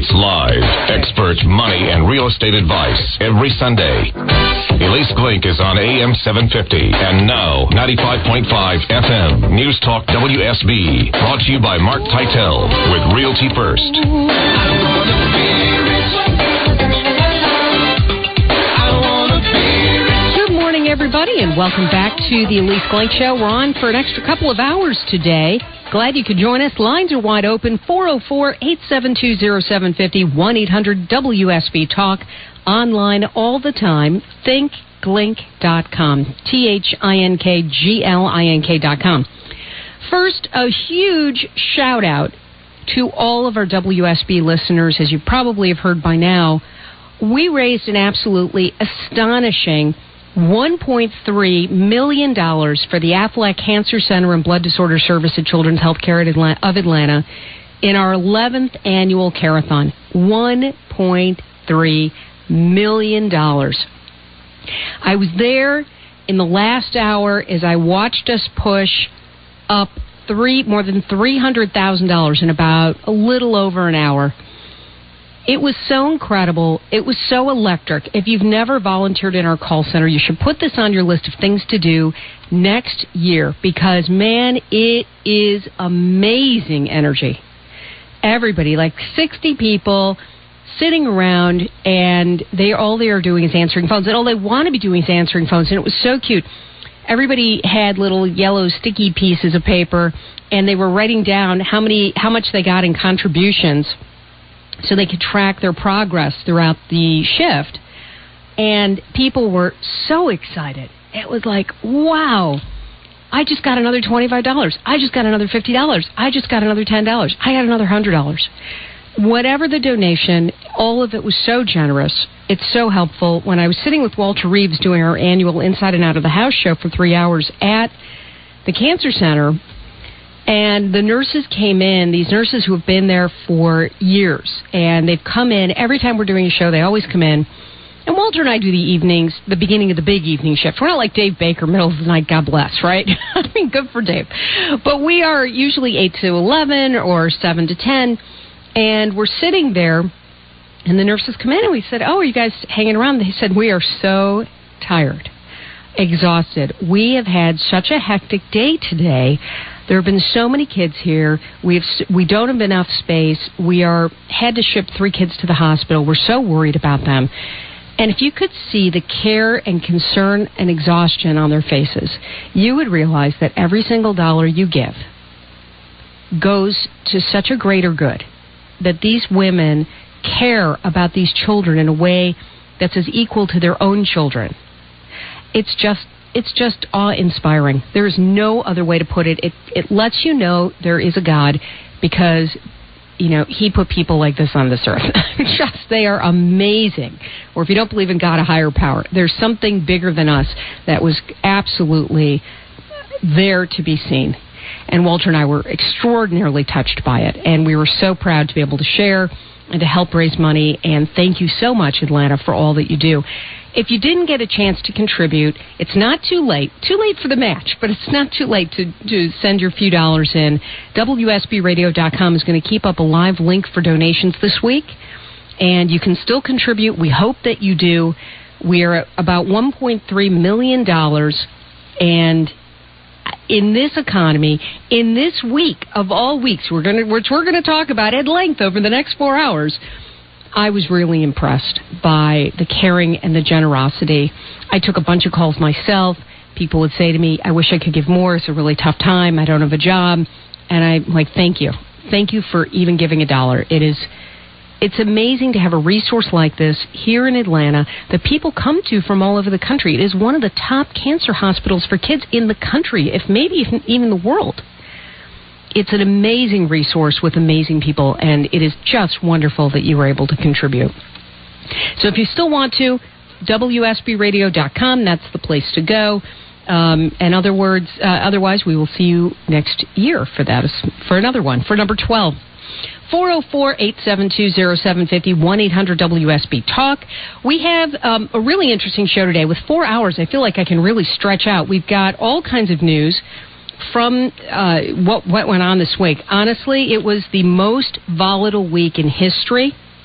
It's live, expert money and real estate advice every Sunday. Elise Glink is on AM 750 and now 95.5 FM News Talk WSB. Brought to you by Mark Teitel with Realty First. Everybody, and welcome back to the Elise Glink Show. We're on for an extra couple of hours today. Glad you could join us. Lines are wide open, 404-872-0750, 1-800-WSB-TALK. Online all the time, thinkglink.com, thinkglink.com. First, a huge shout-out to all of our WSB listeners. As you probably have heard by now, we raised an absolutely astonishing $1.3 million for the Aflac Cancer Center and Blood Disorder Service at Children's Healthcare of Atlanta in our 11th annual Carathon. $1.3 million. I was there in the last hour as I watched us push up more than $300,000 in about a little over an hour. It was so incredible. It was so electric. If you've never volunteered in our call center, you should put this on your list of things to do next year because, man, it is amazing energy. Everybody, like 60 people sitting around, and all they are doing is answering phones. And all they want to be doing is answering phones, and it was so cute. Everybody had little yellow sticky pieces of paper, and they were writing down how much they got in contributions, so they could track their progress throughout the shift. And people were so excited. It was like, wow, I just got another $25. I just got another $50. I just got another $10. I got another $100. Whatever the donation, all of it was so generous. It's so helpful. When I was sitting with Walter Reeves doing our annual Inside and Out of the House show for 3 hours at the Cancer Center, and the nurses came in, these nurses who have been there for years, and they've come in. Every time we're doing a show, they always come in. And Walter and I do the evenings, the beginning of the big evening shift. We're not like Dave Baker, middle of the night, God bless, right? I mean, good for Dave. But we are usually 8 to 11 or 7 to 10, and we're sitting there, and the nurses come in, and we said, oh, are you guys hanging around? They said, we are so tired, exhausted. We have had such a hectic day today. There have been so many kids here. We don't have enough space. We had to ship 3 kids to the hospital. We're so worried about them. And if you could see the care and concern and exhaustion on their faces, you would realize that every single dollar you give goes to such a greater good, that these women care about these children in a way that's as equal to their own children. It's just awe-inspiring. There is no other way to put it. It lets you know there is a God because, you know, he put people like this on this earth. They are amazing. Or if you don't believe in God, a higher power, there's something bigger than us that was absolutely there to be seen. And Walter and I were extraordinarily touched by it. And we were so proud to be able to share and to help raise money. And thank you so much, Atlanta, for all that you do. If you didn't get a chance to contribute, it's not too late. Too late for the match, but it's not too late to send your few dollars in. WSBRadio.com is going to keep up a live link for donations this week, and you can still contribute. We hope that you do. We are at about $1.3 million, and in this economy, in this week of all weeks, which we're going to talk about at length over the next 4 hours, I was really impressed by the caring and the generosity. I took a bunch of calls myself. People would say to me, I wish I could give more. It's a really tough time. I don't have a job. And I'm like, thank you. Thank you for even giving $1. It's amazing to have a resource like this here in Atlanta that people come to from all over the country. It is one of the top cancer hospitals for kids in the country, if maybe even the world. It's an amazing resource with amazing people, and it is just wonderful that you were able to contribute. So if you still want to, WSBRadio.com, that's the place to go. Otherwise, we will see you next year for another one, for number 12. 404-872-0750, 1-800-WSB-TALK. We have a really interesting show today with 4 hours. I feel like I can really stretch out. We've got all kinds of news from what went on this week. Honestly, it was the most volatile week in history.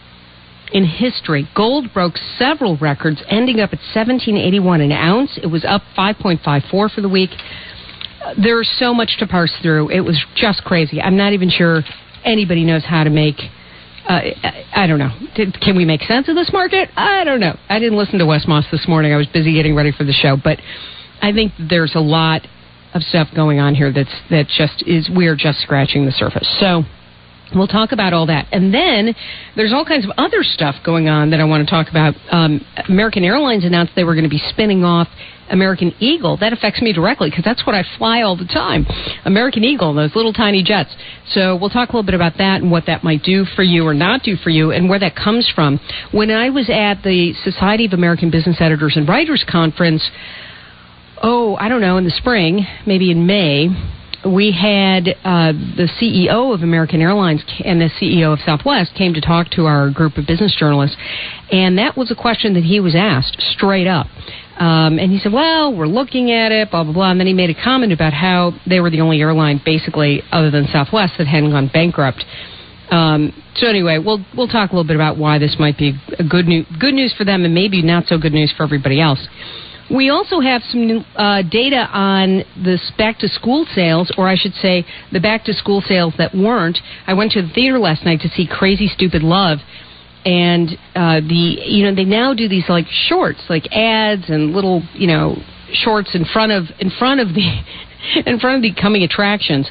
in history. Gold broke several records, ending up at $17.81 an ounce. It was up 5.54 for the week. There's so much to parse through. It was just crazy. I'm not even sure anybody knows how to make... I don't know. Can we make sense of this market? I don't know. I didn't listen to Wes Moss this morning. I was busy getting ready for the show. But I think there's a lot of stuff going on here we're just scratching the surface. So we'll talk about all that. And then there's all kinds of other stuff going on that I want to talk about. American Airlines announced they were going to be spinning off American Eagle. That affects me directly because that's what I fly all the time. American Eagle, those little tiny jets. So we'll talk a little bit about that and what that might do for you or not do for you and where that comes from. When I was at the Society of American Business Editors and Writers Conference, I don't know, in the spring, maybe in May, we had the CEO of American Airlines and the CEO of Southwest came to talk to our group of business journalists, and that was a question that he was asked straight up. And he said, well, we're looking at it, blah, blah, blah. And then he made a comment about how they were the only airline, basically, other than Southwest, that hadn't gone bankrupt. So anyway, we'll talk a little bit about why this might be good news for them and maybe not so good news for everybody else. We also have some data on this back-to-school sales, or I should say the back-to-school sales that weren't. I went to the theater last night to see Crazy Stupid Love, and they now do these like shorts, like ads and little shorts in front of the coming attractions.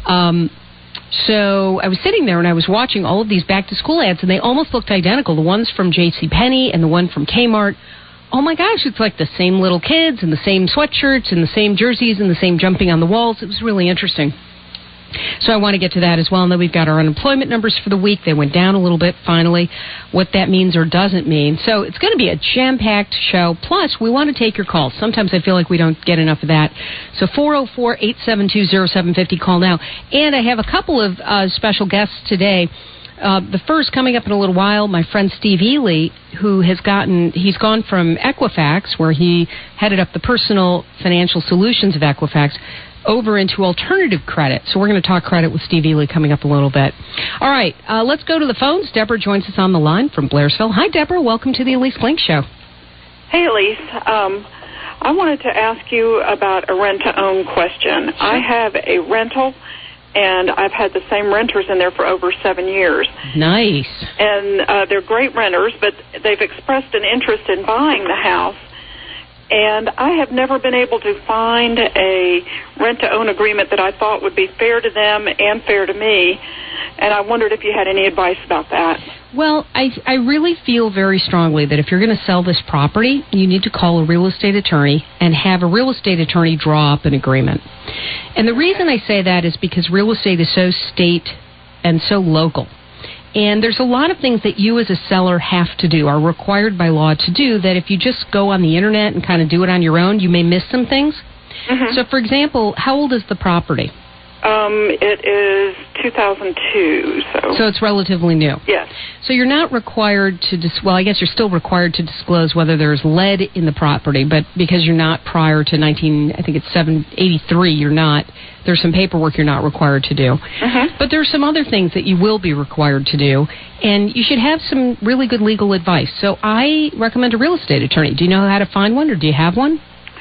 So I was sitting there and I was watching all of these back-to-school ads, and they almost looked identical. The ones from JCPenney and the one from Kmart. Oh my gosh, it's like the same little kids and the same sweatshirts and the same jerseys and the same jumping on the walls. It was really interesting. So I want to get to that as well. And then we've got our unemployment numbers for the week. They went down a little bit, finally, what that means or doesn't mean. So it's going to be a jam-packed show. Plus, we want to take your calls. Sometimes I feel like we don't get enough of that. So 404-872-0750, call now. And I have a couple of special guests today. The first, coming up in a little while, my friend Steve Ely, he's gone from Equifax, where he headed up the personal financial solutions of Equifax, over into alternative credit. So we're going to talk credit with Steve Ely coming up a little bit. All right, let's go to the phones. Deborah joins us on the line from Blairsville. Hi, Deborah. Welcome to the Elise Glink Show. Hey, Elise. I wanted to ask you about a rent-to-own question. Sure. I have a rental, and I've had the same renters in there for over 7 years. Nice. And they're great renters, but they've expressed an interest in buying the house. And I have never been able to find a rent-to-own agreement that I thought would be fair to them and fair to me. And I wondered if you had any advice about that. Well, I really feel very strongly that if you're going to sell this property, you need to call a real estate attorney and have a real estate attorney draw up an agreement. And the reason I say that is because real estate is so state and so local. And there's a lot of things that you as a seller have to do, are required by law to do, that if you just go on the internet and kind of do it on your own, you may miss some things. Mm-hmm. So, for example, how old is the property? It is 2002, so it's relatively new. Yes. So you're not required to I guess you're still required to disclose whether there's lead in the property, but because you're not prior to 783, you're not. There's some paperwork you're not required to do. Mm-hmm. But there's some other things that you will be required to do, and you should have some really good legal advice. So I recommend a real estate attorney. Do you know how to find one, or do you have one?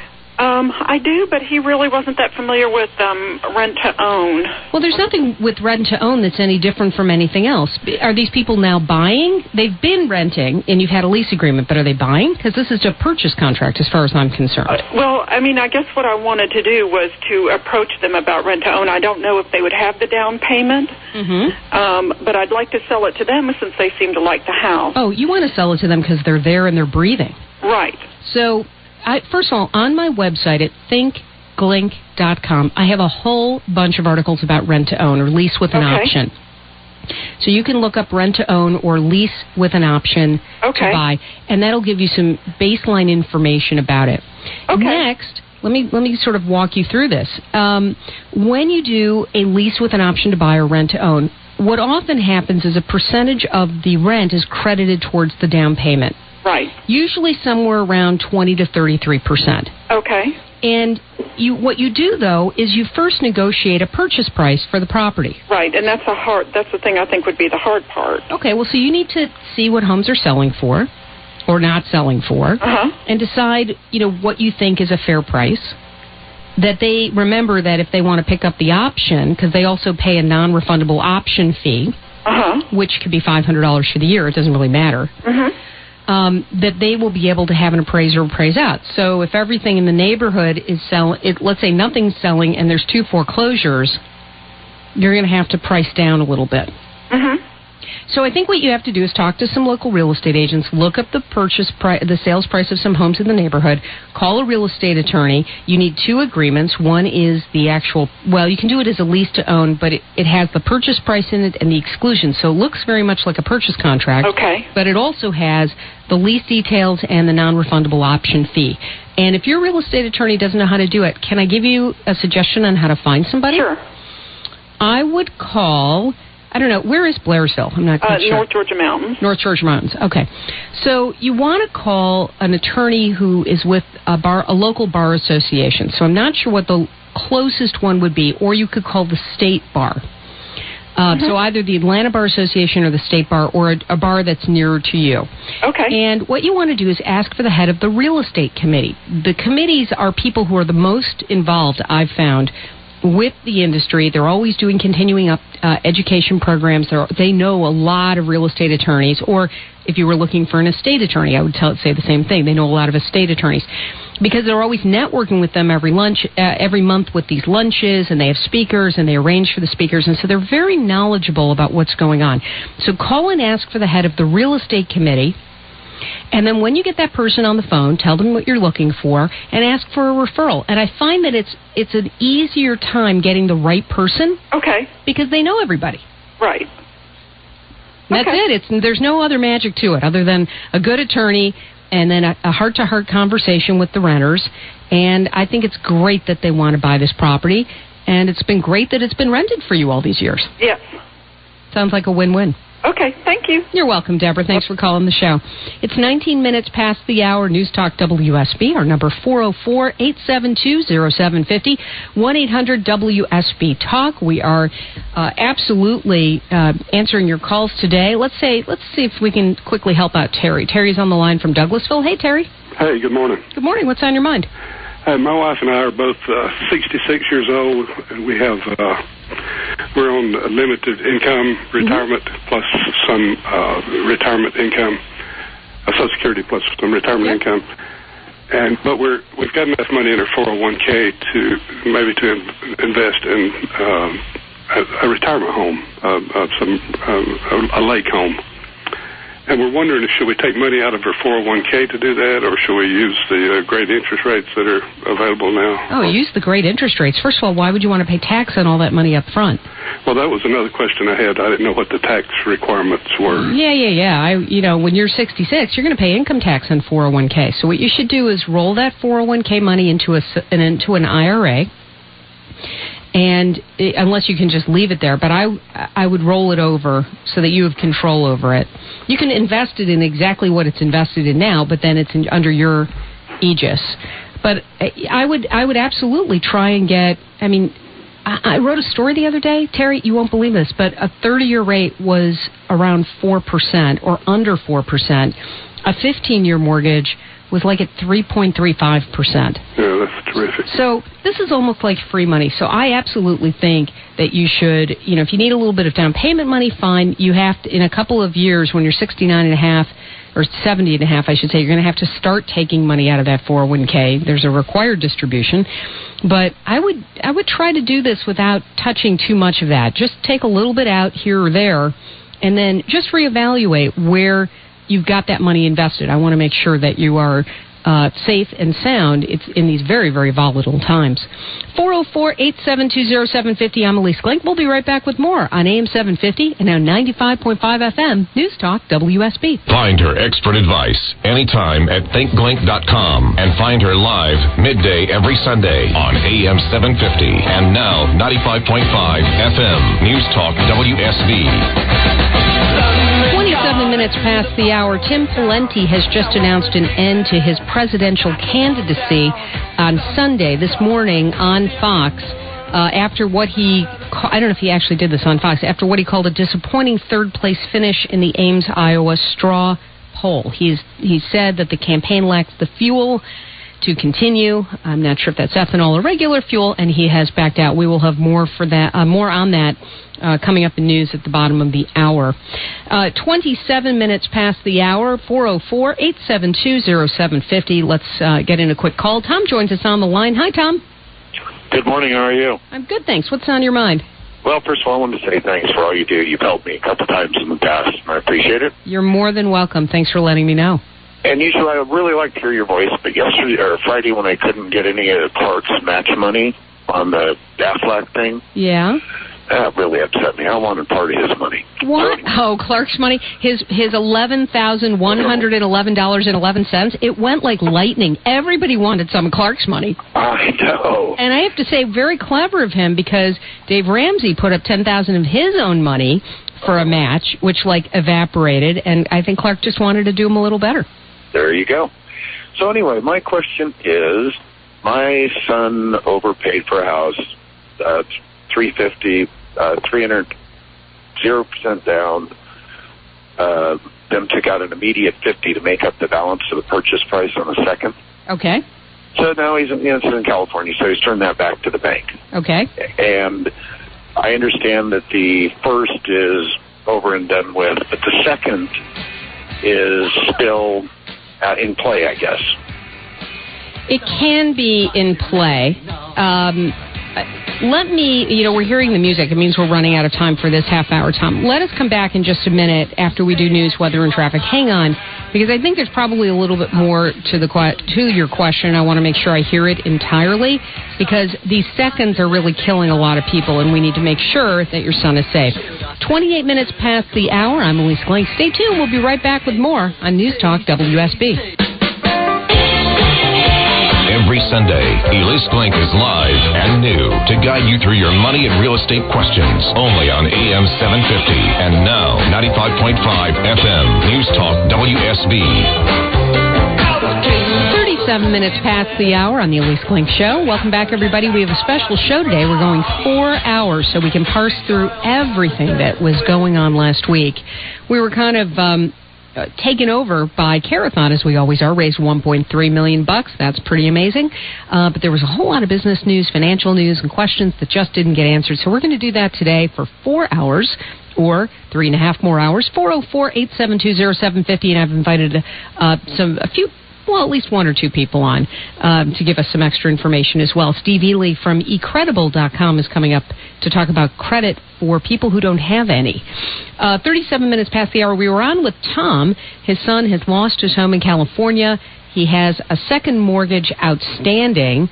I do, but he really wasn't that familiar with rent-to-own. Well, there's nothing with rent-to-own that's any different from anything else. Are these people now buying? They've been renting, and you've had a lease agreement, but are they buying? Because this is a purchase contract as far as I'm concerned. Well, I mean, I guess what I wanted to do was to approach them about rent-to-own. I don't know if they would have the down payment, but I'd like to sell it to them since they seem to like the house. Oh, you want to sell it to them because they're there and they're breathing. Right. So... first of all, on my website at thinkglink.com, I have a whole bunch of articles about rent-to-own or lease with an option. So you can look up rent-to-own or lease with an option to buy, and that'll give you some baseline information about it. Okay. Next, let me sort of walk you through this. When you do a lease with an option to buy or rent-to-own, what often happens is a percentage of the rent is credited towards the down payment. Right. Usually somewhere around 20 to 33%. Okay. And what you do, though, is you first negotiate a purchase price for the property. Right, and that's the thing I think would be the hard part. Okay, well, so you need to see what homes are selling for or not selling for and decide, what you think is a fair price. That they remember that if they want to pick up the option, because they also pay a non-refundable option fee, which could be $500 for the year, it doesn't really matter. That they will be able to have an appraiser appraise out. So if everything in the neighborhood is selling, let's say nothing's selling and there's 2 foreclosures, you're going to have to price down a little bit. So I think what you have to do is talk to some local real estate agents, look up the the sales price of some homes in the neighborhood, call a real estate attorney. You need 2 agreements. One is the actual, you can do it as a lease to own, but it has the purchase price in it and the exclusion. So it looks very much like a purchase contract. Okay. But it also has the lease details and the non-refundable option fee. And if your real estate attorney doesn't know how to do it, can I give you a suggestion on how to find somebody? Sure. I would call... I don't know. Where is Blairsville? I'm not quite sure. North Georgia Mountains. North Georgia Mountains. Okay. So you want to call an attorney who is with a local bar association. So I'm not sure what the closest one would be, or you could call the state bar. So either the Atlanta Bar Association or the state bar, or a bar that's nearer to you. Okay. And what you want to do is ask for the head of the real estate committee. The committees are people who are the most involved, I've found, with the industry. They're always doing continuing education programs. They know a lot of real estate attorneys, or if you were looking for an estate attorney, I would say the same thing. They know a lot of estate attorneys because they're always networking with them every month with these lunches, and they have speakers, and they arrange for the speakers, and so they're very knowledgeable about what's going on. So call and ask for the head of the real estate committee. And then when you get that person on the phone, tell them what you're looking for and ask for a referral. And I find that it's an easier time getting the right person. Okay. Because they know everybody. Right. That's it. There's no other magic to it other than a good attorney and then a heart-to-heart conversation with the renters. And I think it's great that they want to buy this property. And it's been great that it's been rented for you all these years. Yes. Sounds like a win-win. Okay, thank you. You're welcome, Deborah. Thanks for calling the show. It's 19 minutes past the hour. News Talk WSB. Our number 404-872-0750. 1-800-WSB-TALK. We are absolutely answering your calls today. Let's see if we can quickly help out Terry. Terry's on the line from Douglasville. Hey, Terry. Hey, good morning. Good morning. What's on your mind? My wife and I are both 66 years old, and we're on a limited income retirement plus some retirement income, Social Security plus some retirement income, but we've got enough money in our 401k to invest in a retirement home, a lake home. And we're wondering, should we take money out of our 401k to do that, or should we use the great interest rates that are available now? Oh, use the great interest rates. First of all, why would you want to pay tax on all that money up front? Well, that was another question I had. I didn't know what the tax requirements were. Yeah. When you're 66, you're going to pay income tax on 401k. So what you should do is roll that 401k money into an IRA. And unless you can just leave it there, but I would roll it over so that you have control over it. You can invest it in exactly what it's invested in now, but then it's under your aegis. But I would absolutely try and get. I wrote a story the other day, Terry. You won't believe this, but a 30-year rate was around 4% or under 4%. A 15-year mortgage was like at 3.35%. Yeah, that's terrific. So this is almost like free money. So I absolutely think that you should, if you need a little bit of down payment money, fine. You have to, in a couple of years, when you're 69 and a half, or 70 and a half, I should say, you're going to have to start taking money out of that 401k. There's a required distribution. But I would try to do this without touching too much of that. Just take a little bit out here or there, and then just reevaluate where you've got that money invested. I want to make sure that you are safe and sound. It's in these very, very volatile times. 404-872-0750. I'm Elise Glink. We'll be right back with more on AM 750 and now 95.5 FM. News Talk WSB. Find her expert advice anytime at thinkglink.com and find her live midday every Sunday on AM 750 and now 95.5 FM. News Talk WSB. 27 minutes past the hour. Tim Pawlenty has just announced an end to his presidential candidacy on Sunday, this morning, on Fox, after what I don't know if he actually did this on Fox, after what he called a disappointing third-place finish in the Ames, Iowa straw poll. He said that the campaign lacks the fuel to continue. I'm not sure if that's ethanol or regular fuel, and he has backed out. We will have more on that coming up in news at the bottom of the hour. 27 minutes past the hour, 404-872-0750. Let's get in a quick call. Tom joins us on the line. Hi, Tom. Good morning. How are you? I'm good, thanks. What's on your mind? Well, first of all, I wanted to say thanks for all you do. You've helped me a couple times in the past, and I appreciate it. You're more than welcome. Thanks for letting me know. And usually I really like to hear your voice, but yesterday or Friday when I couldn't get any of Clark's match money on the Aflac thing, yeah, that really upset me. I wanted part of his money. What? Oh, Clark's money? His $11,111.11. It went like lightning. Everybody wanted some of Clark's money. I know. And I have to say, very clever of him, because Dave Ramsey put up $10,000 of his own money for a match, which evaporated, and I think Clark just wanted to do him a little better. There you go. So anyway, my question is, my son overpaid for a house, $350, 0% down. Them took out an immediate $50 to make up the balance of the purchase price on the second. Okay. So now he's in California, so he's turned that back to the bank. Okay. And I understand that the first is over and done with, but the second is still in play, I guess. It can be in play. We're hearing the music. It means we're running out of time for this half hour, Tom. Let us come back in just a minute after we do news, weather, and traffic. Hang on, because I think there's probably a little bit more to your question. I want to make sure I hear it entirely, because these seconds are really killing a lot of people, and we need to make sure that your son is safe. 28 minutes past the hour. I'm Elise Glink. Stay tuned. We'll be right back with more on News Talk WSB. Every Sunday, Elise Glink is live and new to guide you through your money and real estate questions. Only on AM 750 and now 95.5 FM. News Talk WSB. 37 minutes past the hour on the Elise Glink Show. Welcome back, everybody. We have a special show today. We're going 4 hours so we can parse through everything that was going on last week. We were kind of taken over by Carathon, as we always are, raised $1.3 million. That's pretty amazing. But there was a whole lot of business news, financial news, and questions that just didn't get answered. So we're going to do that today for 4 hours, or 3.5 more hours. 404-872-0750, and I've invited at least one or two people on to give us some extra information as well. Steve Ely from eCredible.com is coming up to talk about credit for people who don't have any. 37 minutes past the hour, we were on with Tom. His son has lost his home in California. He has a second mortgage outstanding.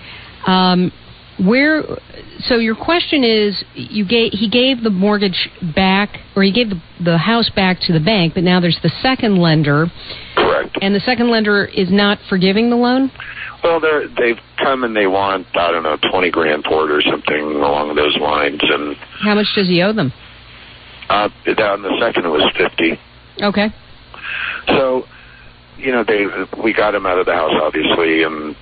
So your question is, he gave the mortgage back, or he gave the house back to the bank, but now there's the second lender. Correct. And the second lender is not forgiving the loan? Well, they've come and they want, I don't know, $20,000 for it or something along those lines. And how much does he owe them? On the second, it was $50. Okay. So, we got him out of the house, obviously, and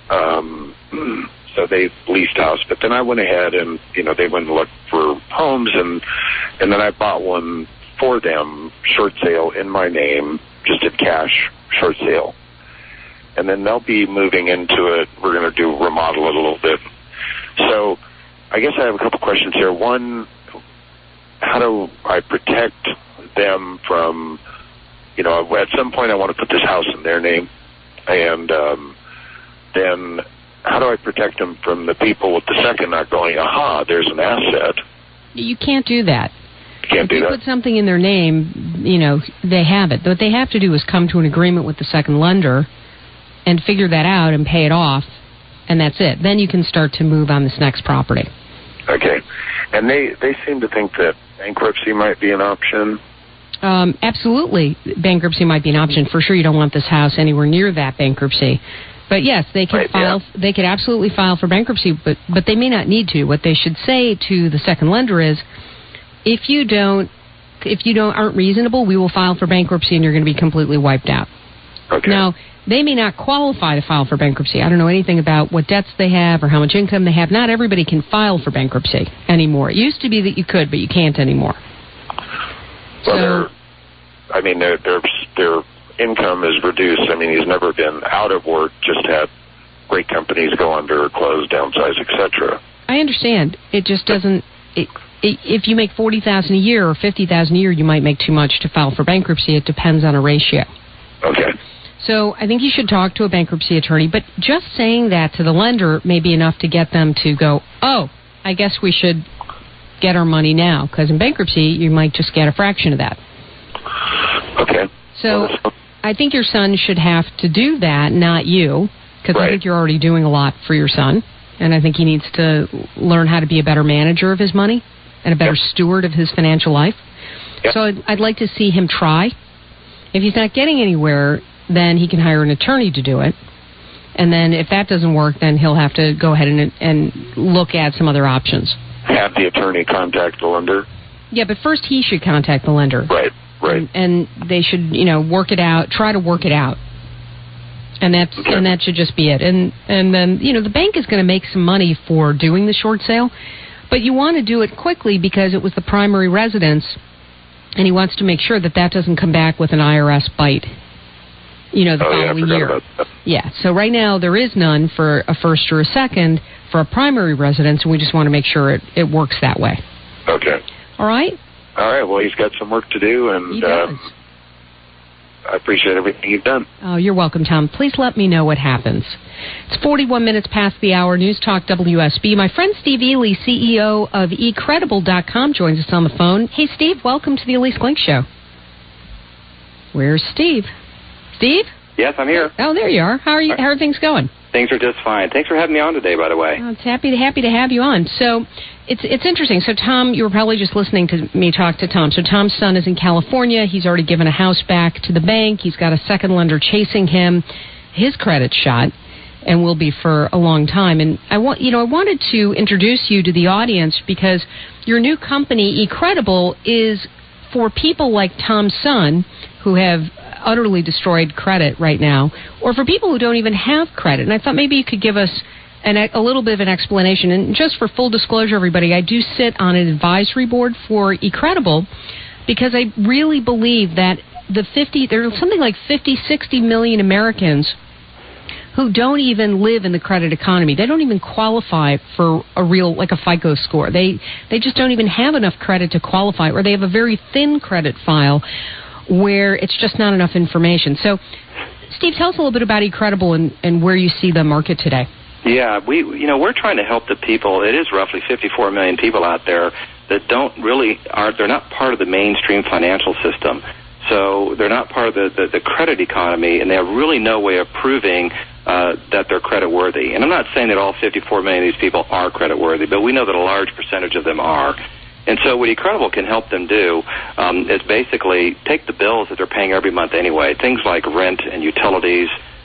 so they leased a house. But then I went ahead and, they went and looked for homes, and then I bought one for them, short sale, in my name, just at cash, short sale. And then they'll be moving into it. We're going to remodel it a little bit. So I guess I have a couple questions here. One, how do I protect them from, at some point I want to put this house in their name, and then how do I protect them from the people with the second not going, aha, there's an asset? You can't do that. If you put something in their name, they have it. What they have to do is come to an agreement with the second lender and figure that out and pay it off, and that's it. Then you can start to move on this next property. Okay. And they seem to think that bankruptcy might be an option. Absolutely, bankruptcy might be an option. For sure, you don't want this house anywhere near that bankruptcy. But yes, they could file. Yeah. They could absolutely file for bankruptcy, but they may not need to. What they should say to the second lender is, if you aren't reasonable, we will file for bankruptcy, and you're going to be completely wiped out. Okay. Now, they may not qualify to file for bankruptcy. I don't know anything about what debts they have or how much income they have. Not everybody can file for bankruptcy anymore. It used to be that you could, but you can't anymore. Well, their income is reduced. I mean, he's never been out of work, just had great companies go under, close, downsize, etc. I understand. It just doesn't... If you make $40,000 a year or $50,000 a year, you might make too much to file for bankruptcy. It depends on a ratio. Okay. So I think you should talk to a bankruptcy attorney, but just saying that to the lender may be enough to get them to go, oh, I guess we should get our money now, because in bankruptcy, you might just get a fraction of that. Okay. So I think your son should have to do that, not you, because I think you're already doing a lot for your son, and I think he needs to learn how to be a better manager of his money and a better steward of his financial life. Yep. So I'd like to see him try. If he's not getting anywhere, then he can hire an attorney to do it. And then if that doesn't work, then he'll have to go ahead and look at some other options. Have the attorney contact the lender? Yeah, but first he should contact the lender. Right. And they should, work it out, try to work it out. And that should just be it. And then, the bank is going to make some money for doing the short sale, but you want to do it quickly because it was the primary residence, and he wants to make sure that doesn't come back with an IRS bite. The following year. Yeah, so right now there is none for a first or a second for a primary residence, and we just want to make sure it works that way. Okay. All right? All right, well, he's got some work to do, and he does. I appreciate everything you've done. Oh, you're welcome, Tom. Please let me know what happens. It's 41 minutes past the hour. News Talk WSB. My friend Steve Ely, CEO of eCredible.com, joins us on the phone. Hey, Steve, welcome to the Elise Glink Show. Where's Steve? Steve? Yes, I'm here. Oh, there you are. How are you? How are things going? Things are just fine. Thanks for having me on today, by the way. Oh, it's happy to have you on. So it's interesting. So Tom, you were probably just listening to me talk to Tom. So Tom's son is in California. He's already given a house back to the bank. He's got a second lender chasing him. His credit's shot and will be for a long time. And I wanted to introduce you to the audience because your new company, eCredible, is for people like Tom's son who have utterly destroyed credit right now, or for people who don't even have credit. And I thought maybe you could give us a little bit of an explanation. And just for full disclosure, everybody, I do sit on an advisory board for eCredible because I really believe that there's something like 50, 60 million Americans who don't even live in the credit economy. They don't even qualify for a real, like a FICO score. They just don't even have enough credit to qualify, or they have a very thin credit file where it's just not enough information. So, Steve, tell us a little bit about eCredible and where you see the market today. Yeah, we're trying to help the people. It is roughly 54 million people out there that they're not part of the mainstream financial system. So they're not part of the credit economy, and they have really no way of proving that they're credit worthy. And I'm not saying that all 54 million of these people are credit worthy, but we know that a large percentage of them are. And so what eCredible can help them do is basically take the bills that they're paying every month anyway, things like rent and utilities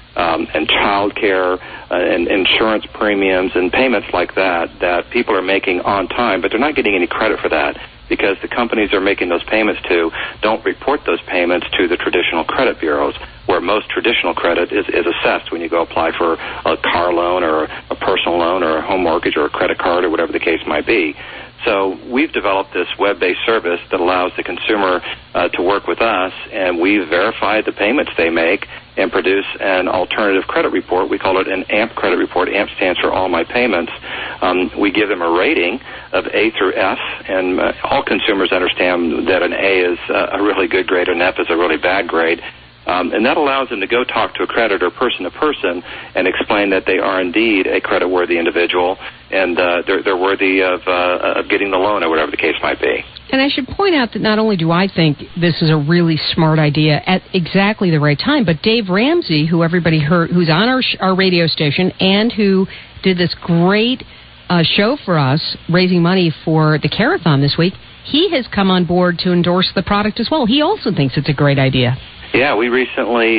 and child care and insurance premiums and payments like that people are making on time, but they're not getting any credit for that because the companies they're making those payments to don't report those payments to the traditional credit bureaus, where most traditional credit is assessed when you go apply for a car loan or a personal loan or a home mortgage or a credit card or whatever the case might be. So we've developed this web-based service that allows the consumer to work with us, and we've verified the payments they make and produce an alternative credit report. We call it an AMP credit report. AMP stands for All My Payments. We give them a rating of A through F, and all consumers understand that an A is a really good grade and an F is a really bad grade. And that allows them to go talk to a creditor person to person and explain that they are indeed a credit-worthy individual and they're worthy of getting the loan or whatever the case might be. And I should point out that not only do I think this is a really smart idea at exactly the right time, but Dave Ramsey, who everybody heard, who's on our radio station and who did this great show for us, raising money for the Carathon this week, he has come on board to endorse the product as well. He also thinks it's a great idea. Yeah, we recently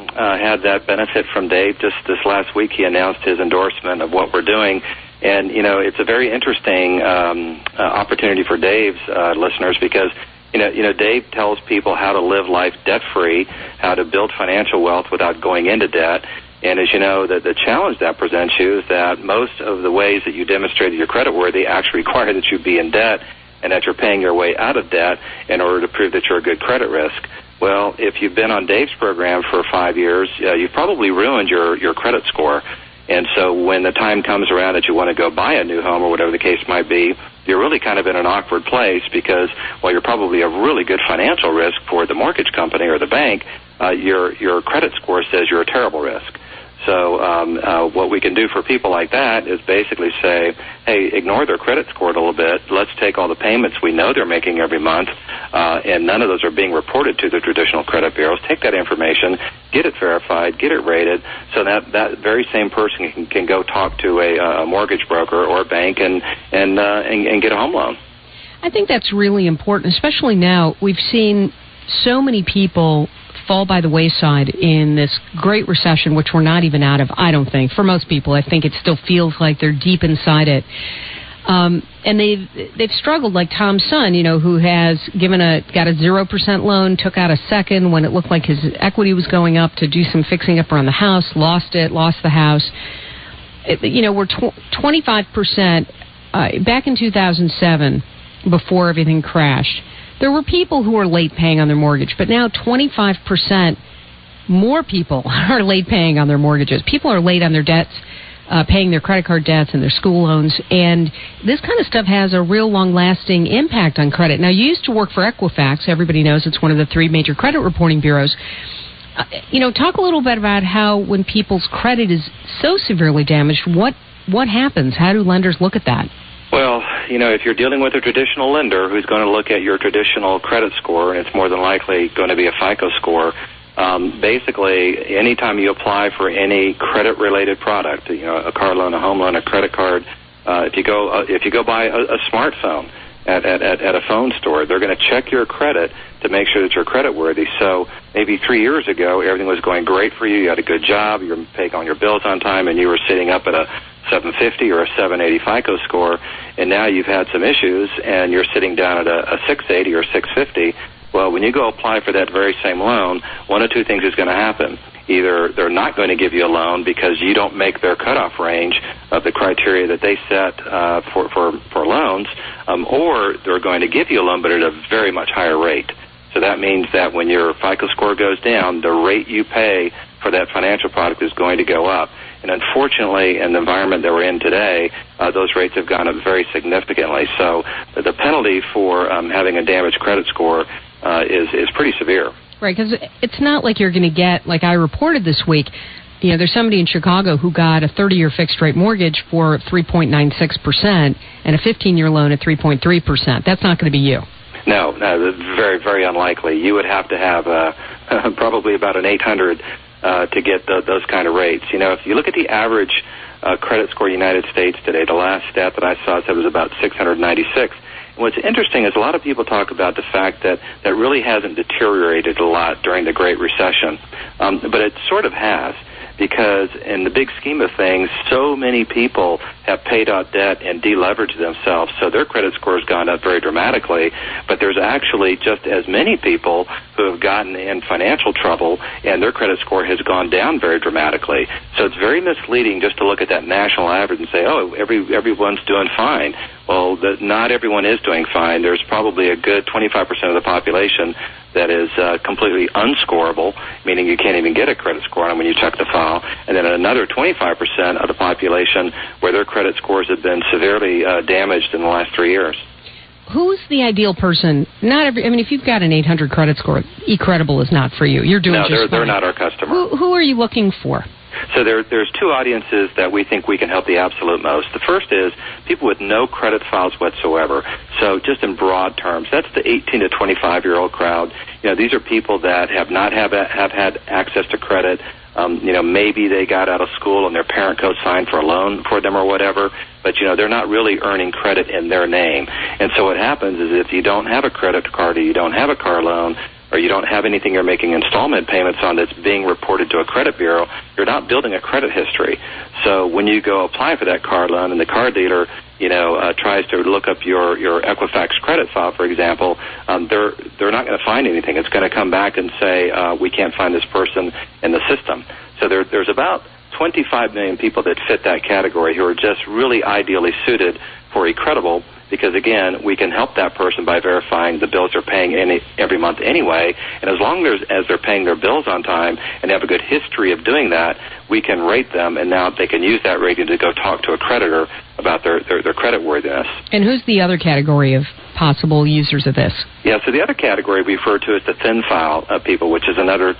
had that benefit from Dave. Just this last week, he announced his endorsement of what we're doing. And, it's a very interesting opportunity for Dave's listeners because Dave tells people how to live life debt-free, how to build financial wealth without going into debt. And as you know, the challenge that presents you is that most of the ways that you demonstrate that you're creditworthy actually require that you be in debt and that you're paying your way out of debt in order to prove that you're a good credit risk. Well, if you've been on Dave's program for 5 years, you've probably ruined your credit score. And so when the time comes around that you want to go buy a new home or whatever the case might be, you're really kind of in an awkward place because while you're probably a really good financial risk for the mortgage company or the bank, your credit score says you're a terrible risk. So what we can do for people like that is basically say, hey, ignore their credit score a little bit. Let's take all the payments we know they're making every month, and none of those are being reported to the traditional credit bureaus. Take that information, get it verified, get it rated, so that very same person can go talk to a mortgage broker or a bank and get a home loan. I think that's really important, especially now. We've seen so many people fall by the wayside in this great recession, which we're not even out of, I don't think. For most people, I think it still feels like they're deep inside it. And they've struggled, like Tom's son, who has got a 0% loan, took out a second when it looked like his equity was going up to do some fixing up around the house, lost the house. We're 25%, back in 2007, before everything crashed. There were people who were late paying on their mortgage, but now 25% more people are late paying on their mortgages. People are late on their debts, paying their credit card debts and their school loans, and this kind of stuff has a real long-lasting impact on credit. Now, you used to work for Equifax. Everybody knows it's one of the 3 major credit reporting bureaus. Talk a little bit about how when people's credit is so severely damaged, what happens? How do lenders look at that? Well, if you're dealing with a traditional lender who's going to look at your traditional credit score, and it's more than likely going to be a FICO score, basically, anytime you apply for any credit-related product, a car loan, a home loan, a credit card, if you go buy a smartphone at a phone store, they're going to check your credit to make sure that you're creditworthy. So maybe 3 years ago, everything was going great for you. You had a good job. You were paying all your bills on time, and you were sitting up at a 750 or a 780 FICO score, and now you've had some issues, and you're sitting down at a 680 or 650. Well, when you go apply for that very same loan, one of two things is going to happen. Either they're not going to give you a loan because you don't make their cutoff range of the criteria that they set for loans, or they're going to give you a loan but at a very much higher rate. So that means that when your FICO score goes down, the rate you pay for that financial product is going to go up. And unfortunately, in the environment that we're in today, those rates have gone up very significantly. So the penalty for having a damaged credit score is pretty severe. Right, because it's not like you're going to get, like I reported this week, there's somebody in Chicago who got a 30-year fixed-rate mortgage for 3.96% and a 15-year loan at 3.3%. That's not going to be you. No, very, very unlikely. You would have to have probably about an 800 to get those kind of rates. If you look at the average credit score in the United States today, the last stat that I saw said it was about 696. And what's interesting is a lot of people talk about the fact that really hasn't deteriorated a lot during the Great Recession. But it sort of has, because in the big scheme of things, so many people have paid out debt and deleveraged themselves, so their credit score has gone up very dramatically. But there's actually just as many people who have gotten in financial trouble, and their credit score has gone down very dramatically. So it's very misleading just to look at that national average and say, oh, everyone's doing fine. Well, not everyone is doing fine. There's probably a good 25% of the population that is completely unscorable, meaning you can't even get a credit score on them when you check the file, and then another 25% of the population where their credit scores have been severely damaged in the last 3 years. Who's the ideal person? If you've got an 800 credit score, eCredible is not for you. You're doing just fine. They're not our customer. Who are you looking for? So there's two audiences that we think we can help the absolute most. The first is people with no credit files whatsoever. So just in broad terms, that's the 18 to 25-year-old crowd. These are people that have not have had access to credit. Maybe they got out of school and their parent co-signed for a loan for them or whatever, but they're not really earning credit in their name. And so what happens is if you don't have a credit card or you don't have a car loan, or you don't have anything you're making installment payments on that's being reported to a credit bureau, you're not building a credit history. So when you go apply for that car loan and the car dealer, tries to look up your Equifax credit file, for example, they're not going to find anything. It's going to come back and say, we can't find this person in the system. So there's about 25 million people that fit that category who are just really ideally suited for eCredible, because, again, we can help that person by verifying the bills they're paying every month anyway. And as long as they're paying their bills on time and have a good history of doing that, we can rate them, and now they can use that rating to go talk to a creditor about their credit worthiness. And who's the other category of possible users of this? Yeah, so the other category we refer to as the thin file people, which is another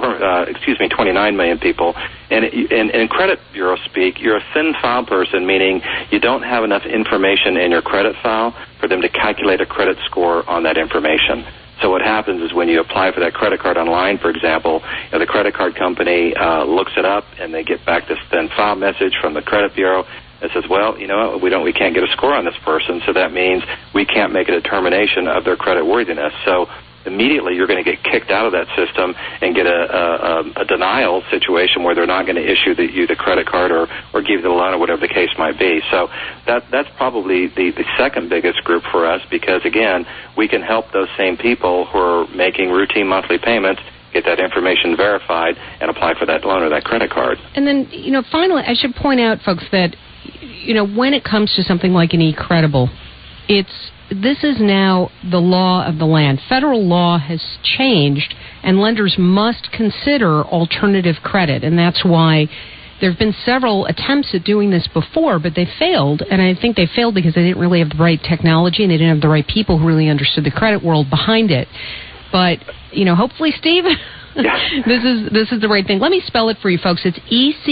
29 million people. And in credit bureau speak, you're a thin file person, meaning you don't have enough information in your credit file for them to calculate a credit score on that information. So what happens is when you apply for that credit card online, for example, the credit card company looks it up, and they get back this thin file message from the credit bureau that says, well, we can't get a score on this person, so that means we can't make a determination of their credit worthiness. So immediately you're going to get kicked out of that system and get a denial situation where they're not going to issue you the credit card or give you the loan or whatever the case might be. So that's probably the second biggest group for us, because, again, we can help those same people who are making routine monthly payments get that information verified and apply for that loan or that credit card. And then, finally, I should point out, folks, that, when it comes to something like an eCredible, this is now the law of the land. Federal law has changed, and lenders must consider alternative credit, and that's why there have been several attempts at doing this before, but they failed, and I think they failed because they didn't really have the right technology and they didn't have the right people who really understood the credit world behind it. But, hopefully, Steve, this is the right thing. Let me spell it for you, folks. It's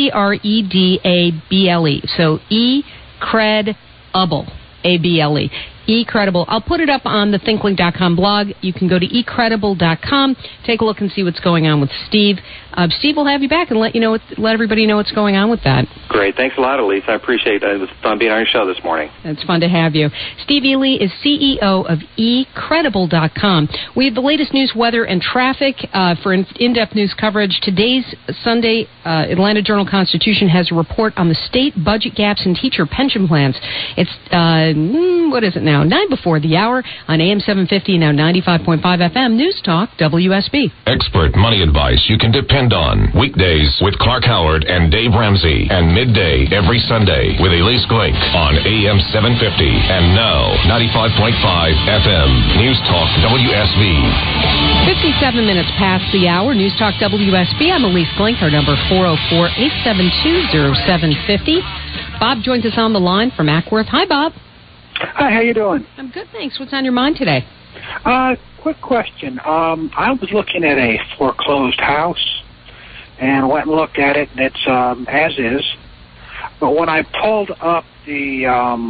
eCredable. So eCredable, A-B-L-E. eCredible. I'll put it up on the thinklink.com blog. You can go to eCredible.com, take a look and see what's going on with Steve. Steve will have you back and let everybody know what's going on with that. Great. Thanks a lot, Elise. I appreciate it. It was fun being on your show this morning. It's fun to have you. Steve Ely is CEO of eCredible.com. We have the latest news, weather, and traffic for in-depth news coverage. Today's Sunday, Atlanta Journal-Constitution has a report on the state budget gaps in teacher pension plans. It's, what is it now? 9 before the hour on AM 750, now 95.5 FM. News Talk, WSB. Expert money advice you can depend on. Weekdays with Clark Howard and Dave Ramsey, and midday every Sunday with Elise Glink on AM 750 and now 95.5 FM. News Talk WSB. 57 minutes past the hour. News Talk WSB. I'm Elise Glink. Our number 404-872-0750. Bob joins us on the line from Ackworth. Hi, Bob. Hi, how you doing? I'm good, thanks. What's on your mind today? Quick question. I was looking at a foreclosed house and went and looked at it, and it's as is. But when I pulled up the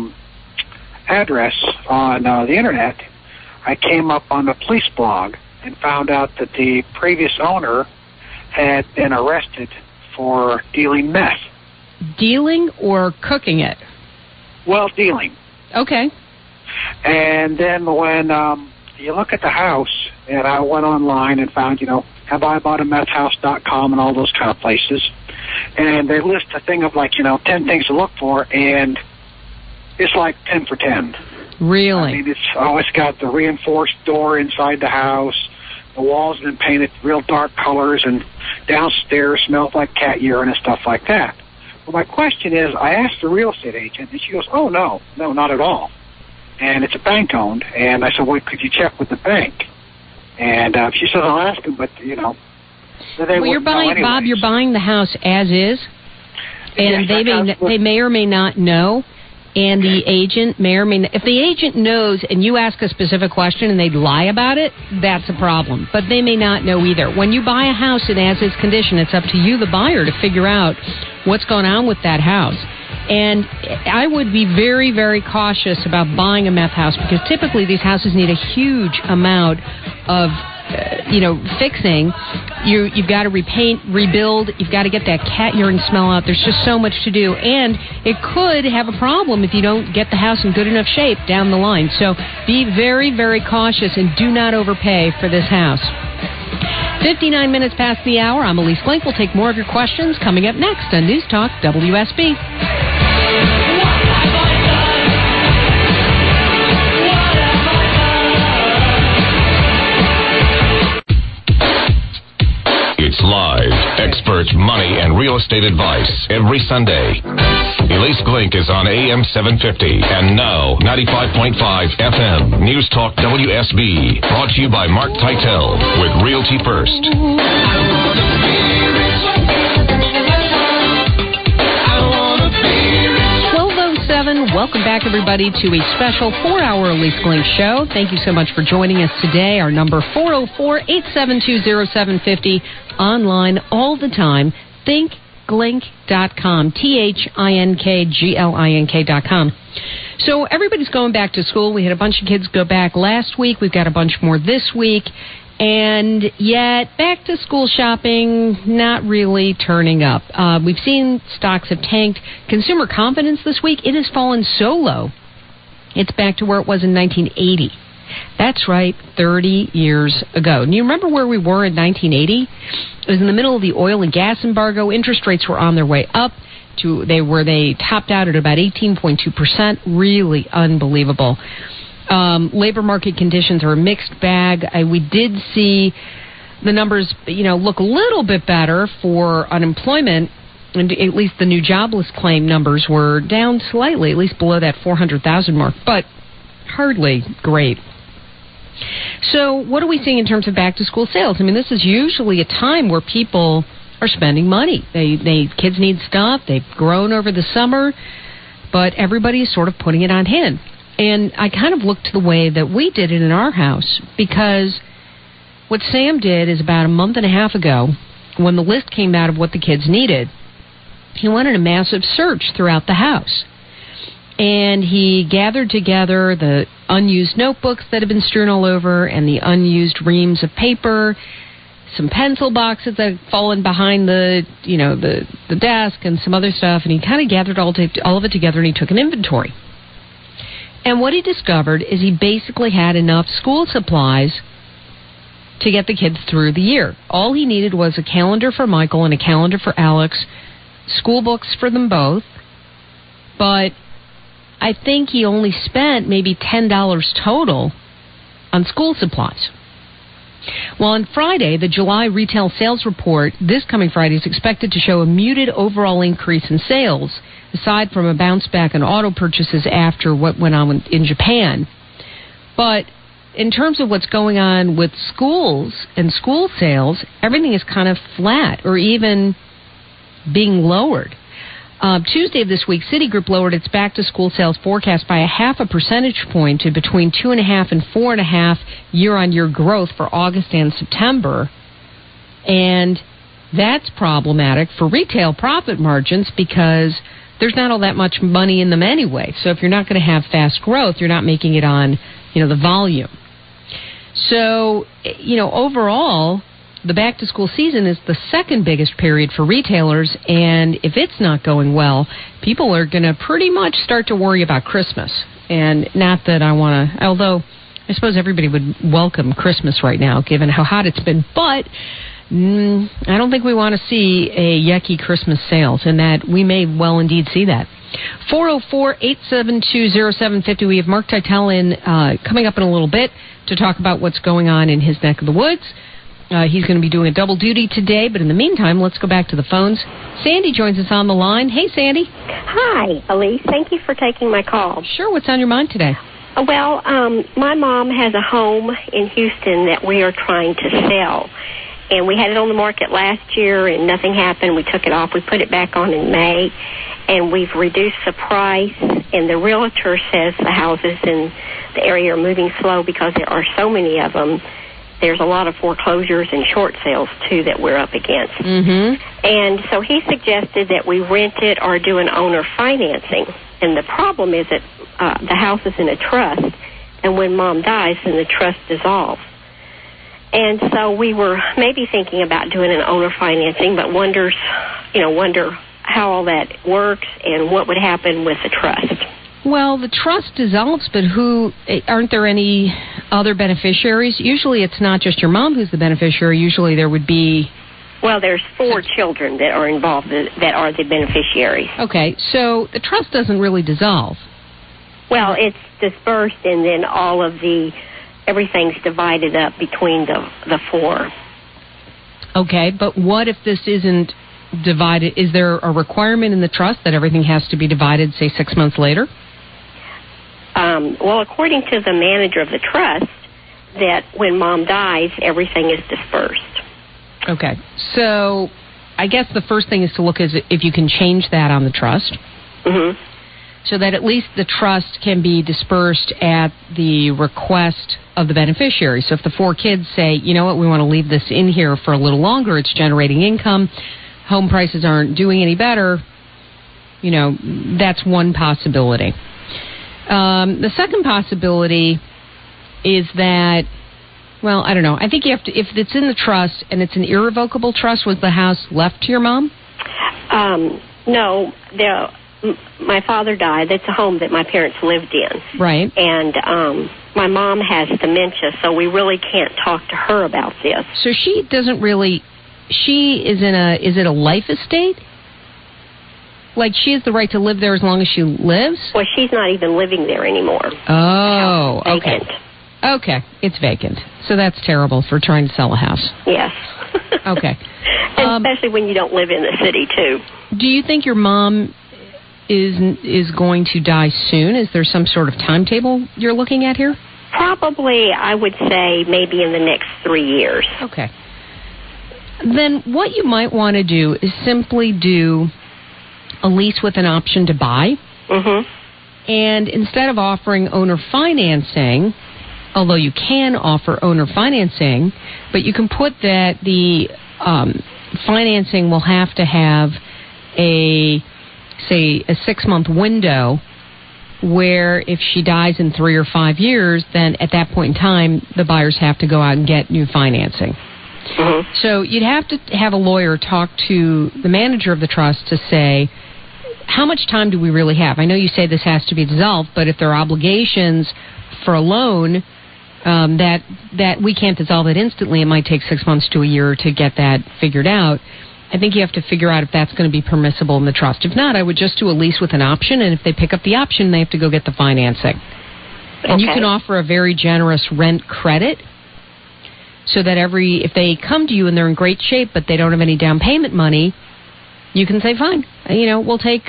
address on the internet, I came up on the police blog and found out that the previous owner had been arrested for dealing meth. Dealing or cooking it? Well, dealing. Okay. And then when you look at the house, and I went online and found, haveiboughtamethhouse.com and all those kind of places, and they list a thing of 10 things to look for, and it's like 10 for 10. Really? I mean, it's got the reinforced door inside the house. The walls have been painted real dark colors, and downstairs smells like cat urine and stuff like that. Well, my question is, I asked the real estate agent, and she goes, oh, no, not at all. And it's a bank-owned. And I said, well, could you check with the bank? And she said, I'll ask them, but, Well, you're buying, Bob, you're buying the house as is, and yes, they may or may not know, and the agent may or may not. If the agent knows and you ask a specific question and they lie about it, that's a problem. But they may not know either. When you buy a house in as-is condition, it's up to you, the buyer, to figure out what's going on with that house. And I would be very, very cautious about buying a meth house, because typically these houses need a huge amount of fixing. You've got to repaint, rebuild. You've got to get that cat urine smell out. There's just so much to do. And it could have a problem if you don't get the house in good enough shape down the line. So be very, very cautious and do not overpay for this house. 59 minutes past the hour. I'm Elise Glink. We'll take more of your questions coming up next on News Talk WSB. It's live, expert money and real estate advice every Sunday. Elise Glink is on AM 750 and now 95.5 FM. News Talk WSB. Brought to you by Mark Teitel with Realty First. 12:07. Welcome back, everybody, to a special 4-hour Elise Glink show. Thank you so much for joining us today. Our number 404-872-0750. Online all the time. ThinkGlink.com. ThinkGlink.com. So everybody's going back to school. We had a bunch of kids go back last week. We've got a bunch more this week. And yet, back to school shopping, not really turning up. We've seen stocks have tanked. Consumer confidence this week, it has fallen so low. It's back to where it was in 1980. That's right, 30 years ago. And you remember where we were in 1980? It was in the middle of the oil and gas embargo. Interest rates were on their way up to they topped out at about 18.2%. Really unbelievable. Labor market conditions are a mixed bag. We did see the numbers, look a little bit better for unemployment. And at least the new jobless claim numbers were down slightly, at least below that 400,000 mark, but hardly great. So what are we seeing in terms of back-to-school sales? I mean, this is usually a time where people are spending money. Kids need stuff. They've grown over the summer, but everybody is sort of putting it on hand. And I kind of looked to the way that we did it in our house, because what Sam did is about a month and a half ago, when the list came out of what the kids needed, he went on a massive search throughout the house. And he gathered together the unused notebooks that had been strewn all over and the unused reams of paper, some pencil boxes that had fallen behind the desk and some other stuff. And he kind of gathered all of it together and he took an inventory. And what he discovered is he basically had enough school supplies to get the kids through the year. All he needed was a calendar for Michael and a calendar for Alex, school books for them both, but I think he only spent maybe $10 total on school supplies. Well, on Friday, the July retail sales report, this coming Friday, is expected to show a muted overall increase in sales, aside from a bounce back in auto purchases after what went on in Japan. But in terms of what's going on with schools and school sales, everything is kind of flat or even being lowered. Tuesday of this week, Citigroup lowered its back-to-school sales forecast by 0.5 percentage point to between 2.5 and 4.5 year-on-year growth for August and September. And that's problematic for retail profit margins because there's not all that much money in them anyway. So if you're not going to have fast growth, you're not making it on, the volume. So, overall, the back-to-school season is the second biggest period for retailers, and if it's not going well, people are going to pretty much start to worry about Christmas. And not that I want to, although I suppose everybody would welcome Christmas right now, given how hot it's been, but I don't think we want to see a yucky Christmas sales, and that we may well indeed see that. 404-872-0750. We have Mark Teitel coming up in a little bit to talk about what's going on in his neck of the woods. He's going to be doing a double duty today, but in the meantime, let's go back to the phones. Sandy joins us on the line. Hey, Sandy. Hi, Elise. Thank you for taking my call. Sure. What's on your mind today? Well, my mom has a home in Houston that we are trying to sell. And we had it on the market last year, and nothing happened. We took it off. We put it back on in May, and we've reduced the price. And the realtor says the houses in the area are moving slow because there are so many of them. There's a lot of foreclosures and short sales, too, that we're up against. Mm-hmm. And so he suggested that we rent it or do an owner financing. And the problem is that the house is in a trust, and when Mom dies, then the trust dissolves. And so we were maybe thinking about doing an owner financing, but wonder how all that works and what would happen with the trust. Well, the trust dissolves, but aren't there any other beneficiaries? Usually it's not just your mom who's the beneficiary. Usually there would be... Well, there's 4 children that are involved that are the beneficiaries. Okay, so the trust doesn't really dissolve. Well, it's dispersed, and then everything's divided up between the 4. Okay, but what if this isn't divided? Is there a requirement in the trust that everything has to be divided, say, 6 months later? Well, according to the manager of the trust, that when Mom dies, everything is dispersed. Okay, so I guess the first thing is to look if you can change that on the trust. Mm-hmm. So that at least the trust can be dispersed at the request of the beneficiary. So if the 4 kids say, you know what, we want to leave this in here for a little longer, it's generating income, home prices aren't doing any better, that's one possibility. The second possibility is that, well, I don't know. I think you have to, if it's in the trust and it's an irrevocable trust, was the house left to your mom? No, my father died. That's a home that my parents lived in. Right. And my mom has dementia, so we really can't talk to her about this. So she doesn't really, is it a life estate? Like she has the right to live there as long as she lives? Well, she's not even living there anymore. Oh, okay. Vacant. Okay, it's vacant. So that's terrible for trying to sell a house. Yes. Okay. And especially when you don't live in the city, too. Do you think your mom is going to die soon? Is there some sort of timetable you're looking at here? Probably, I would say, maybe in the next 3 years. Okay. Then what you might want to do is simply do a lease with an option to buy. Mm-hmm. And instead of offering owner financing, although you can offer owner financing, but you can put that the financing will have to have a 6-month window where if she dies in 3 or 5 years, then at that point in time, the buyers have to go out and get new financing. Mm-hmm. So you'd have to have a lawyer talk to the manager of the trust to say, how much time do we really have? I know you say this has to be dissolved, but if there are obligations for a loan that we can't dissolve it instantly, it might take 6 months to a year to get that figured out. I think you have to figure out if that's going to be permissible in the trust. If not, I would just do a lease with an option, and if they pick up the option, they have to go get the financing. And you can offer a very generous rent credit so that if they come to you and they're in great shape but they don't have any down payment money, you can say, fine, we'll take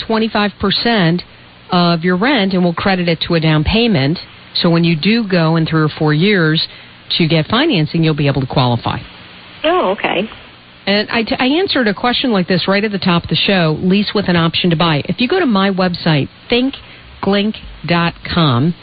25% of your rent and we'll credit it to a down payment. So when you do go in 3 or 4 years to get financing, you'll be able to qualify. Oh, okay. And I answered a question like this right at the top of the show, lease with an option to buy. If you go to my website, thinkglink.com,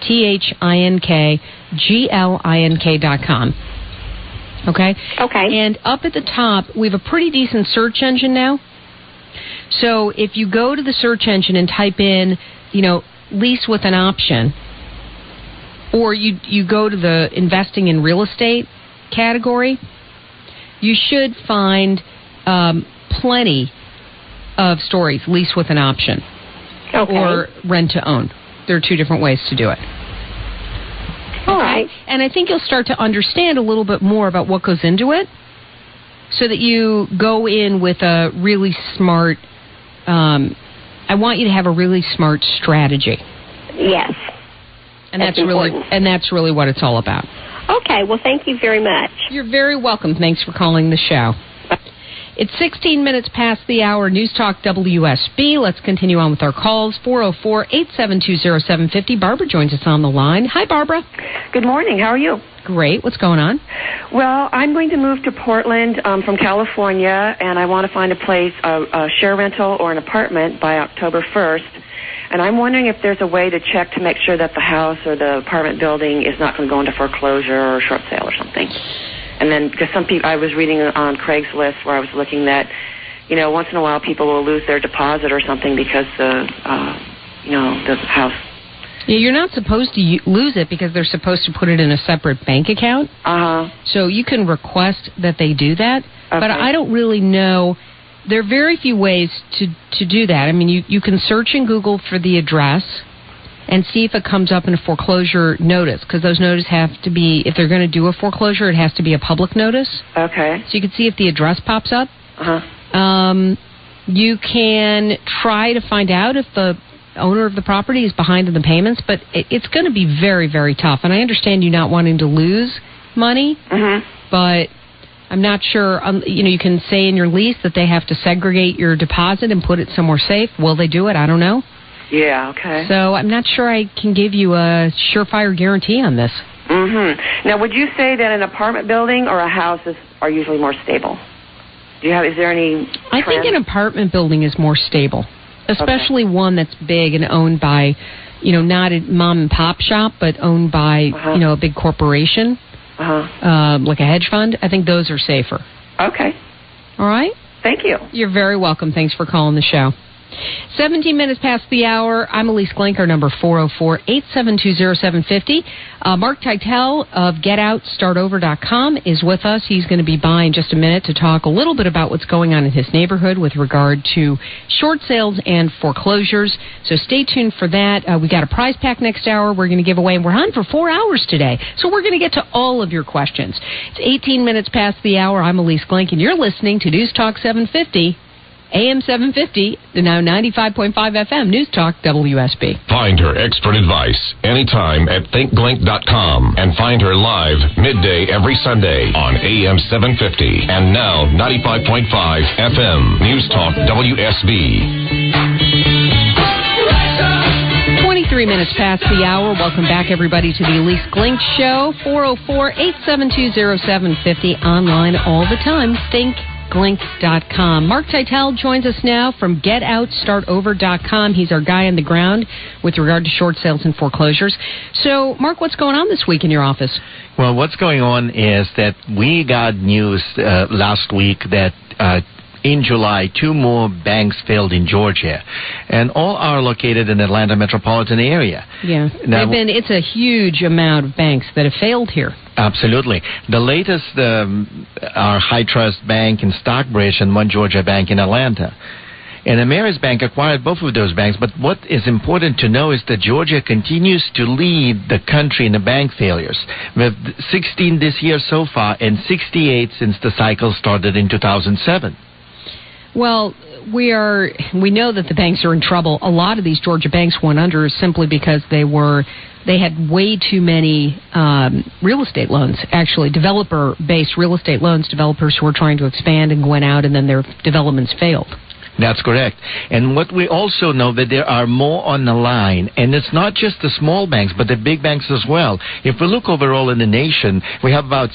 thinkglink.com. Okay? Okay. And up at the top, we have a pretty decent search engine now. So if you go to the search engine and type in, lease with an option, or you go to the investing in real estate category, you should find plenty of stories, lease with an option, or rent to own. There are 2 different ways to do it. All right. And I think you'll start to understand a little bit more about what goes into it so that you go in with a really smart, I want you to have a really smart strategy. Yes. And that's really what it's all about. Okay, well, thank you very much. You're very welcome. Thanks for calling the show. It's 16 minutes past the hour. News Talk WSB. Let's continue on with our calls. 404-872-0750. Barbara joins us on the line. Hi, Barbara. Good morning. How are you? Great. What's going on? Well, I'm going to move to Portland from California, and I want to find a place, a share rental or an apartment by October 1st. And I'm wondering if there's a way to check to make sure that the house or the apartment building is not going to go into foreclosure or short sale or something. And then, because some people, I was reading on Craigslist where I was looking that, once in a while people will lose their deposit or something because the house. Yeah, you're not supposed to lose it because they're supposed to put it in a separate bank account. Uh-huh. So you can request that they do that. Okay. But I don't really know. there are very few ways to do that. I mean, you can search in Google for the address and see if it comes up in a foreclosure notice, because those notices have to be, if they're going to do a foreclosure, it has to be a public notice. Okay. So you can see if the address pops up. Uh-huh. You can try to find out if the owner of the property is behind in the payments, but it's going to be very, very tough. And I understand you not wanting to lose money, but I'm not sure. You can say in your lease that they have to segregate your deposit and put it somewhere safe. Will they do it? I don't know. Yeah, okay. So I'm not sure I can give you a surefire guarantee on this. Now, would you say that an apartment building or a house are usually more stable? Is there any trend? I think an apartment building is more stable, especially one that's big and owned by, not a mom and pop shop, but owned by, a big corporation, like a hedge fund. I think those are safer. Okay. All right? Thank you. You're very welcome. Thanks for calling the show. 17 minutes past the hour. I'm Elise Glink, our number 404-872-0750. Mark Teitel of GetOutStartOver.com is with us. He's going to be by in just a minute to talk a little bit about what's going on in his neighborhood with regard to short sales and foreclosures. So stay tuned for that. We got a prize pack next hour we're going to give away, and we're on for 4 hours today. So we're going to get to all of your questions. It's 18 minutes past the hour. I'm Elise Glink, and you're listening to News Talk 750. AM 750, now 95.5 FM, News Talk, WSB. Find her expert advice anytime at thinkglink.com and find her live midday every Sunday on AM 750 and now 95.5 FM, News Talk, WSB. 23 minutes past the hour. Welcome back, everybody, to the Elise Glink Show. 404-872-0750. Online all the time. ThinkGlink.com. Mark Teitel joins us now from GetOutStartOver.com. He's our guy on the ground with regard to short sales and foreclosures. So, Mark, what's going on this week in your office? Well, what's going on is that we got news last week that in July, 2 more banks failed in Georgia, and all are located in the Atlanta metropolitan area. Yeah, it's a huge amount of banks that have failed here. Absolutely. The latest are High Trust Bank in Stockbridge and One Georgia Bank in Atlanta. And Ameris Bank acquired both of those banks, but what is important to know is that Georgia continues to lead the country in the bank failures. We have 16 this year so far and 68 since the cycle started in 2007. Well, we know that the banks are in trouble. A lot of these Georgia banks went under simply because they had way too many real estate loans, actually, developer-based real estate loans, developers who were trying to expand and went out, and then their developments failed. That's correct. And what we also know that there are more on the line, and it's not just the small banks, but the big banks as well. If we look overall in the nation, we have about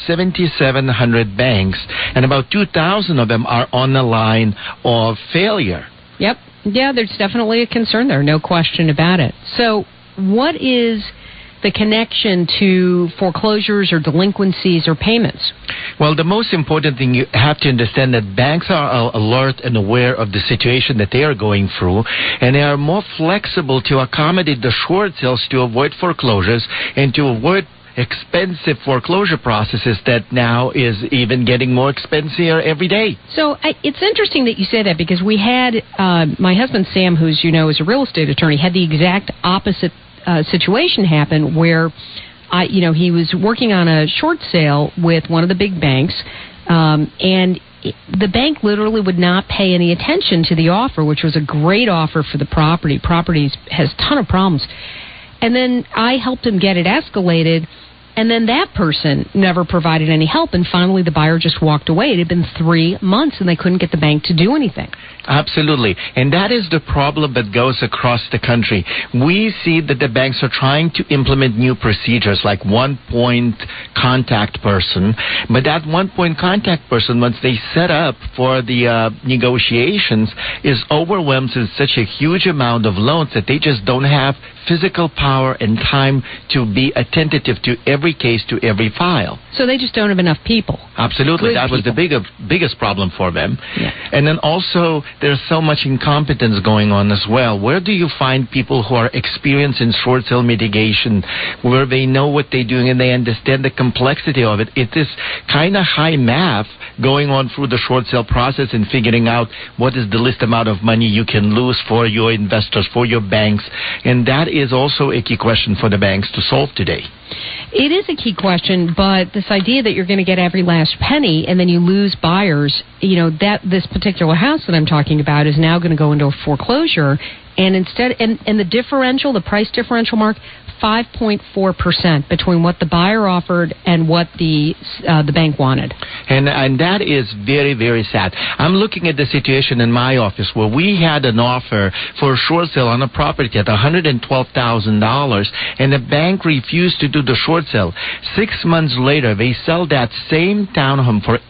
7,700 banks, and about 2,000 of them are on the line of failure. Yep. Yeah, there's definitely a concern there, no question about it. So what is the connection to foreclosures or delinquencies or payments? Well, the most important thing, you have to understand that banks are alert and aware of the situation that they are going through, and they are more flexible to accommodate the short sales to avoid foreclosures and to avoid expensive foreclosure processes that now is even getting more expensive every day. So it's interesting that you say that, because we had my husband Sam, who's is a real estate attorney, had the exact opposite situation happen where he was working on a short sale with one of the big banks, and the bank literally would not pay any attention to the offer, which was a great offer for the property. Property has a ton of problems. And then I helped him get it escalated, and then that person never provided any help, and finally the buyer just walked away. It had been 3 months, and they couldn't get the bank to do anything. Absolutely. And that is the problem that goes across the country. We see that the banks are trying to implement new procedures like one-point contact person, but that one-point contact person, once they set up for the negotiations, is overwhelmed with such a huge amount of loans that they just don't have physical power and time to be attentive to every case, to every file. So they just don't have enough people. Absolutely. Good that was people. the biggest problem for them. Yeah. And then also, there's so much incompetence going on as well. Where do you find people who are experienced in short sale mitigation, where they know what they're doing and they understand the complexity of it? It is kind of high math going on through the short sale process and figuring out what is the least amount of money you can lose for your investors, for your banks. And that is also a key question for the banks to solve today. It is a key question, but this idea that you're going to get every last penny and then you lose buyers, that this particular house that I'm talking about is now going to go into a foreclosure, and instead, and the differential, the price differential, Mark, 5.4% between what the buyer offered and what the bank wanted. And that is very, very sad. I'm looking at the situation in my office where we had an offer for a short sale on a property at $112,000, and the bank refused to do the short sale. 6 months later, they sell that same townhome for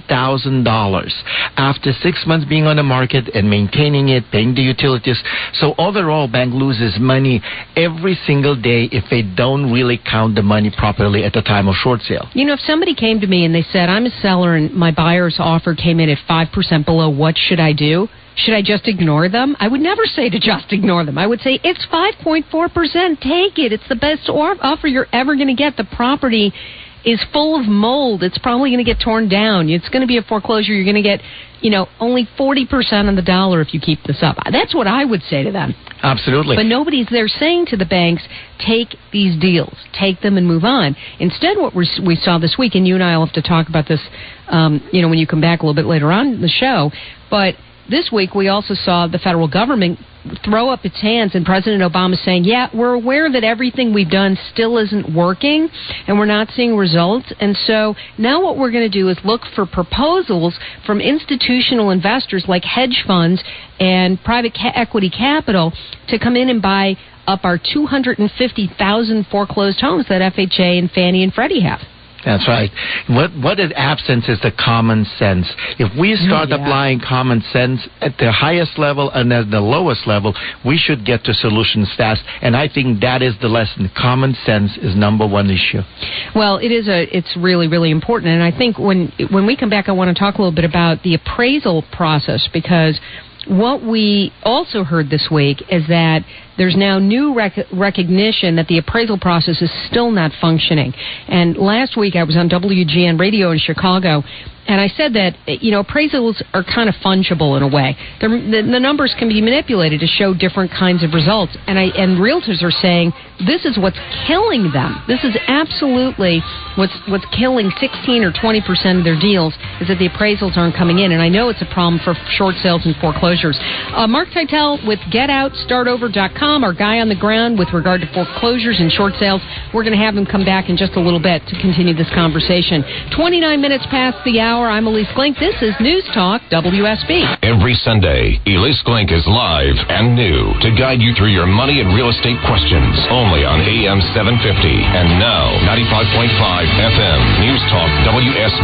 $80,000 after 6 months being on the market and maintaining it, paying the utilities. So overall, bank loses money every single day if they don't really count the money properly at the time of short sale. If somebody came to me and they said, I'm a seller and my buyer's offer came in at 5% below, what should I do? Should I just ignore them? I would never say to just ignore them. I would say, it's 5.4%. Take it. It's the best offer you're ever going to get. The property is full of mold. It's probably going to get torn down. It's going to be a foreclosure. You're going to get, only 40% on the dollar if you keep this up. That's what I would say to them. Absolutely. But nobody's there saying to the banks, take these deals, take them and move on. Instead, what we saw this week, and you and I will have to talk about this, when you come back a little bit later on in the show, but this week we also saw the federal government throw up its hands, and President Obama saying, yeah, we're aware that everything we've done still isn't working and we're not seeing results. And so now what we're going to do is look for proposals from institutional investors like hedge funds and private equity capital to come in and buy up our 250,000 foreclosed homes that FHA and Fannie and Freddie have. That's right. What is absence is the common sense. If we start applying common sense at the highest level and at the lowest level, we should get to solutions fast. And I think that is the lesson. Common sense is number one issue. Well, it's really, really important. And I think when we come back, I want to talk a little bit about the appraisal process, because what we also heard this week is that there's now new recognition that the appraisal process is still not functioning. And last week I was on WGN Radio in Chicago, and I said that, appraisals are kind of fungible in a way. The numbers can be manipulated to show different kinds of results. And realtors are saying this is what's killing them. This is absolutely what's killing 16 or 20% of their deals, is that the appraisals aren't coming in. And I know it's a problem for short sales and foreclosures. Mark Teitel with GetOutStartOver.com, our guy on the ground with regard to foreclosures and short sales. We're going to have him come back in just a little bit to continue this conversation. 29 minutes past the hour. I'm Elise Glink. This is News Talk WSB. Every Sunday, Elise Glink is live and new to guide you through your money and real estate questions. Only on AM 750 and now 95.5 FM. News Talk WSB.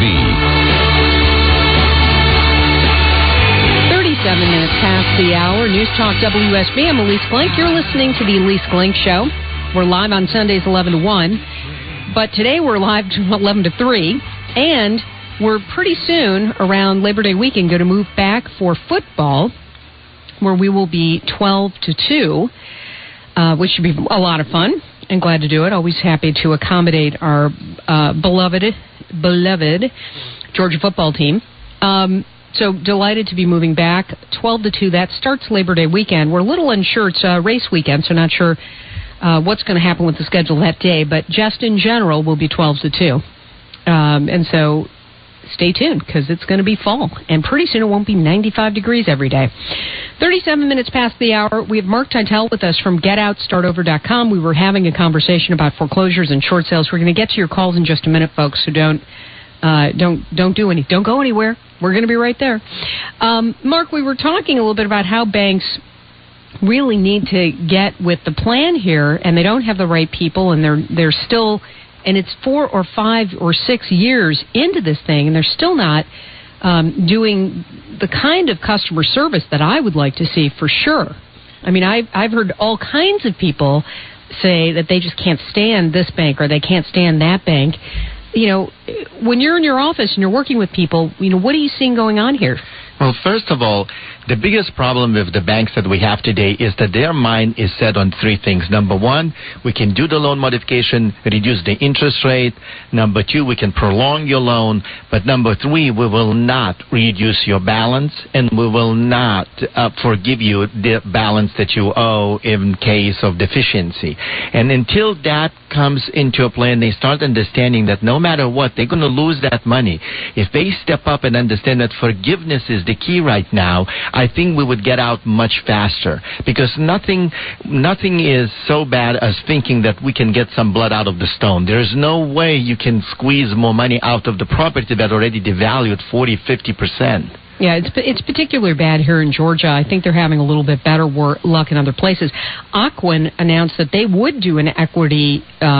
37 minutes past the hour. News Talk WSB. I'm Elise Glink. You're listening to the Elise Glink Show. We're live on Sundays 11 to 1. But today we're live 11 to 3. And we're pretty soon, around Labor Day weekend, going to move back for football, where we will be 12 to 2, which should be a lot of fun, and glad to do it. Always happy to accommodate our beloved Georgia football team. So delighted to be moving back 12 to 2. That starts Labor Day weekend. We're a little unsure. It's a race weekend, so not sure what's going to happen with the schedule that day, but just in general, we'll be 12 to 2. And so stay tuned, because it's going to be fall, and pretty soon it won't be 95 degrees every day. 37 minutes past the hour. We have Mark Teitel with us from GetOutStartOver.com. We were having a conversation about foreclosures and short sales. We're going to get to your calls in just a minute, folks, so don't go anywhere. We're going to be right there. Mark, we were talking a little bit about how banks really need to get with the plan here, and they don't have the right people, and they're still... And it's 4 or 5 or 6 years into this thing, and they're still not doing the kind of customer service that I would like to see for sure. I mean, I've heard all kinds of people say that they just can't stand this bank or they can't stand that bank. You know, when you're in your office and you're working with people, you know, what are you seeing going on here? Well, first of all, the biggest problem with the banks that we have today is that their mind is set on three things. Number one, we can do the loan modification, reduce the interest rate. Number two, we can prolong your loan. But number three, we will not reduce your balance, and we will not forgive you the balance that you owe in case of deficiency. And until that comes into a play and they start understanding that no matter what, they're going to lose that money. If they step up and understand that forgiveness is the key right now, I think we would get out much faster, because nothing is so bad as thinking that we can get some blood out of the stone. There is no way you can squeeze more money out of the property that already devalued 40-50%. Yeah, it's particularly bad here in Georgia. I think they're having a little bit better luck in other places. Ocwen announced that they would do an equity.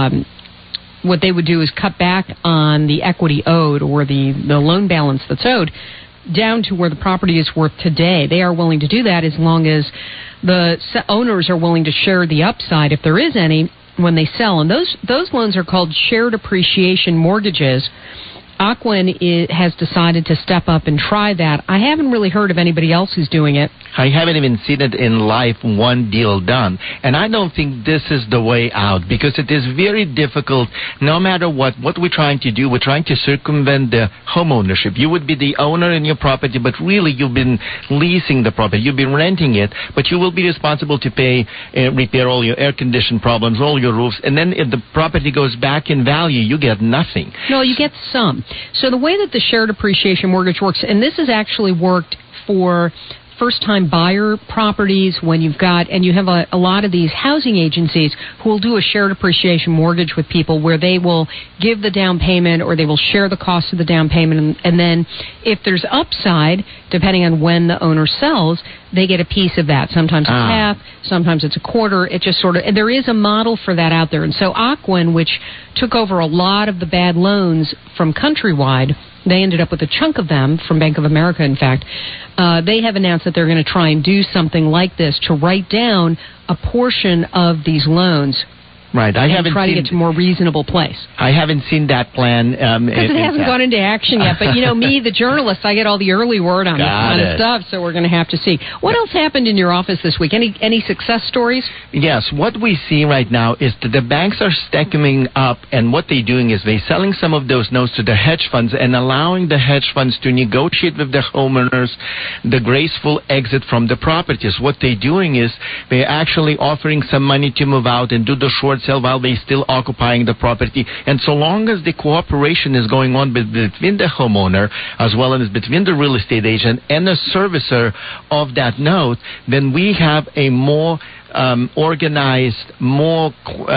What they would do is cut back on the equity owed, or the loan balance that's owed, down to where the property is worth today. They are willing to do that as long as the owners are willing to share the upside, if there is any, when they sell. And those loans are called shared appreciation mortgages. Ocwen has decided to step up and try that. I haven't really heard of anybody else who's doing it. I haven't even seen it in life, one deal done. And I don't think this is the way out, because it is very difficult, no matter what we're trying to do. We're trying to circumvent the home ownership. You would be the owner in your property, but really you've been leasing the property. You've been renting it, but you will be responsible to pay, repair all your air condition problems, all your roofs. And then if the property goes back in value, you get nothing. No, you get some. So the way that the shared appreciation mortgage works, and this has actually worked for first-time buyer properties, when you have a lot of these housing agencies who will do a shared appreciation mortgage with people, where they will give the down payment or they will share the cost of the down payment, and then if there's upside, depending on when the owner sells, they get a piece of that. Sometimes it's half, sometimes it's a quarter. It just sort of, and there is a model for that out there. And so Ocwen, which took over a lot of the bad loans from Countrywide, they ended up with a chunk of them from Bank of America, in fact. They have announced that they're going to try and do something like this to write down a portion of these loans. Right, and try to get to a more reasonable place. I haven't seen that plan. Because it hasn't gone into action yet. But, you know, me, the journalist, I get all the early word on this kind of stuff, so we're going to have to see. What else happened in your office this week? Any success stories? Yes, what we see right now is that the banks are stacking up, and what they're doing is they're selling some of those notes to the hedge funds and allowing the hedge funds to negotiate with the homeowners the graceful exit from the properties. What they're doing is they're actually offering some money to move out and do the short sale while they're still occupying the property. And so long as the cooperation is going on between the homeowner as well as between the real estate agent and the servicer of that note, then we have a more organized, more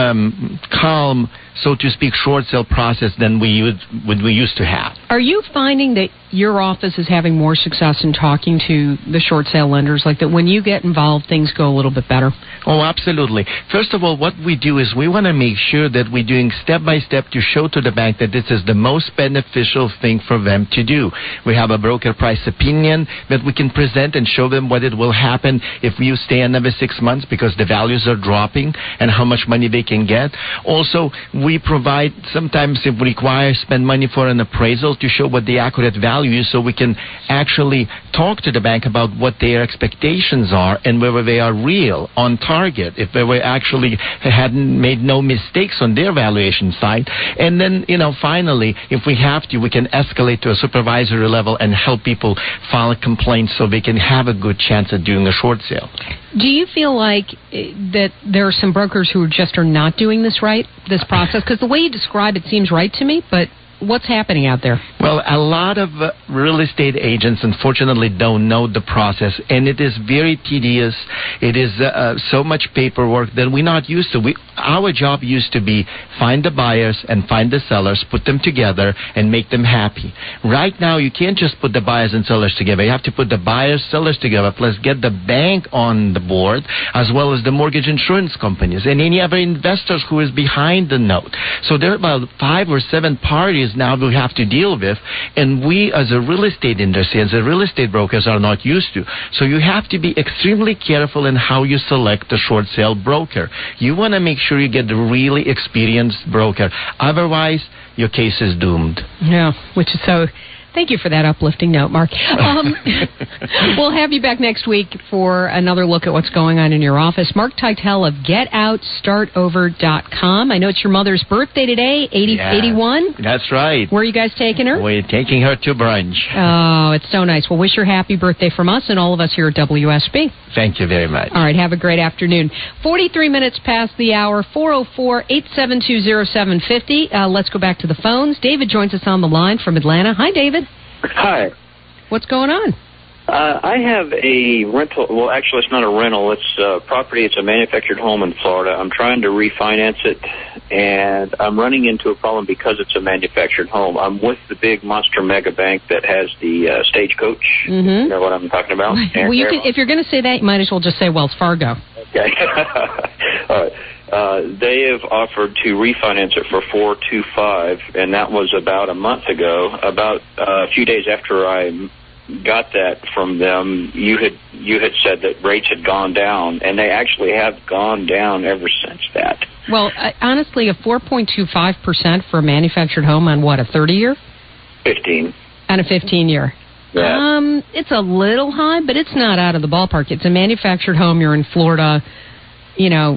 calm, so to speak, short sale process than we used to have. Are you finding that your office is having more success in talking to the short sale lenders, like that when you get involved, things go a little bit better? Oh, absolutely. First of all, what we do is we want to make sure that we're doing step by step to show to the bank that this is the most beneficial thing for them to do. We have a broker price opinion that we can present and show them what it will happen if you stay another 6 months, because the values are dropping, and how much money they can get. Also, we provide, sometimes if required, spend money for an appraisal to show what the accurate value is, so we can actually talk to the bank about what their expectations are and whether they are real, on target, if they were actually hadn't made no mistakes on their valuation side. And then, finally, if we have to, we can escalate to a supervisory level and help people file complaints so they can have a good chance at doing a short sale. Do you feel like that there are some brokers who just are not doing this process? Because the way you describe it seems right to me, but what's happening out there? Well, a lot of real estate agents, unfortunately, don't know the process, and it is very tedious. It is so much paperwork that we're not used to. Our job used to be find the buyers and find the sellers, put them together, and make them happy. Right now, you can't just put the buyers and sellers together. You have to put the buyers, sellers together, plus get the bank on the board, as well as the mortgage insurance companies, and any other investors who is behind the note. So there are about 5 or 7 parties now we have to deal with. with, and we as a real estate industry, as a real estate brokers, are not used to. So you have to be extremely careful in how you select the short sale broker. You want to make sure you get the really experienced broker. Otherwise, your case is doomed. Yeah, which is so... Thank you for that uplifting note, Mark. We'll have you back next week for another look at what's going on in your office. Mark Teitel of GetOutStartOver.com. I know it's your mother's birthday today, 81. That's right. Where are you guys taking her? We're taking her to brunch. Oh, it's so nice. Well, wish her happy birthday from us and all of us here at WSB. Thank you very much. All right, have a great afternoon. 43 minutes past the hour, 404-872-0750. Let's go back to the phones. David joins us on the line from Atlanta. Hi, David. Hi. What's going on? I have a rental. Well, actually, it's not a rental. It's a property. It's a manufactured home in Florida. I'm trying to refinance it, and I'm running into a problem because it's a manufactured home. I'm with the big monster mega bank that has the Stagecoach. Mm-hmm. You know what I'm talking about? Well, if you're going to say that, you might as well just say Wells Fargo. Okay. All right. They have offered to refinance it for $425, and that was about a month ago. About a few days after I got that from them, you had said that rates had gone down, and they actually have gone down ever since that. Well, honestly, a 4.25% for a manufactured home on what, a 30-year? 15. On a 15-year. Yeah. It's a little high, but it's not out of the ballpark. It's a manufactured home. You're in Florida. You know,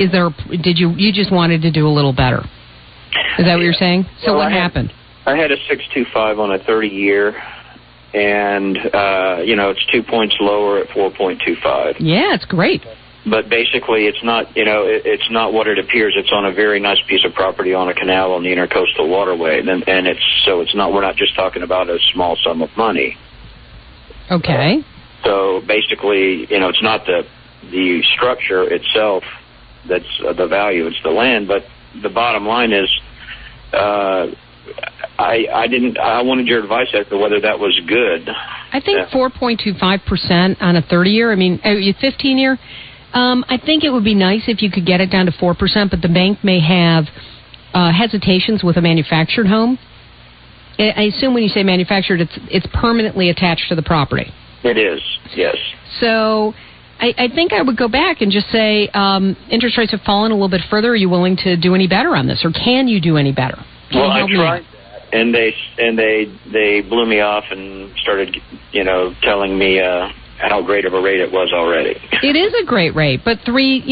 you just wanted to do a little better? Is that what you're saying? So what happened? I had a 625 on a 30-year, and, it's 2 points lower at 4.25. Yeah, it's great. But basically, it's not, it's not what it appears. It's on a very nice piece of property on a canal on the Intercoastal Waterway, and it's not. We're not just talking about a small sum of money. Okay. So basically, it's not the structure itself that's the value. It's the land. But the bottom line is, I wanted your advice as to whether that was good. I think 4.25% on a 30-year. I mean, a 15-year. I think it would be nice if you could get it down to 4%, but the bank may have hesitations with a manufactured home. I assume when you say manufactured, it's permanently attached to the property. It is, yes. So I think I would go back and just say, interest rates have fallen a little bit further. Are you willing to do any better on this, or can you do any better? Well, I tried that, and they blew me off and started, telling me how great of a rate it was already. It is a great rate, but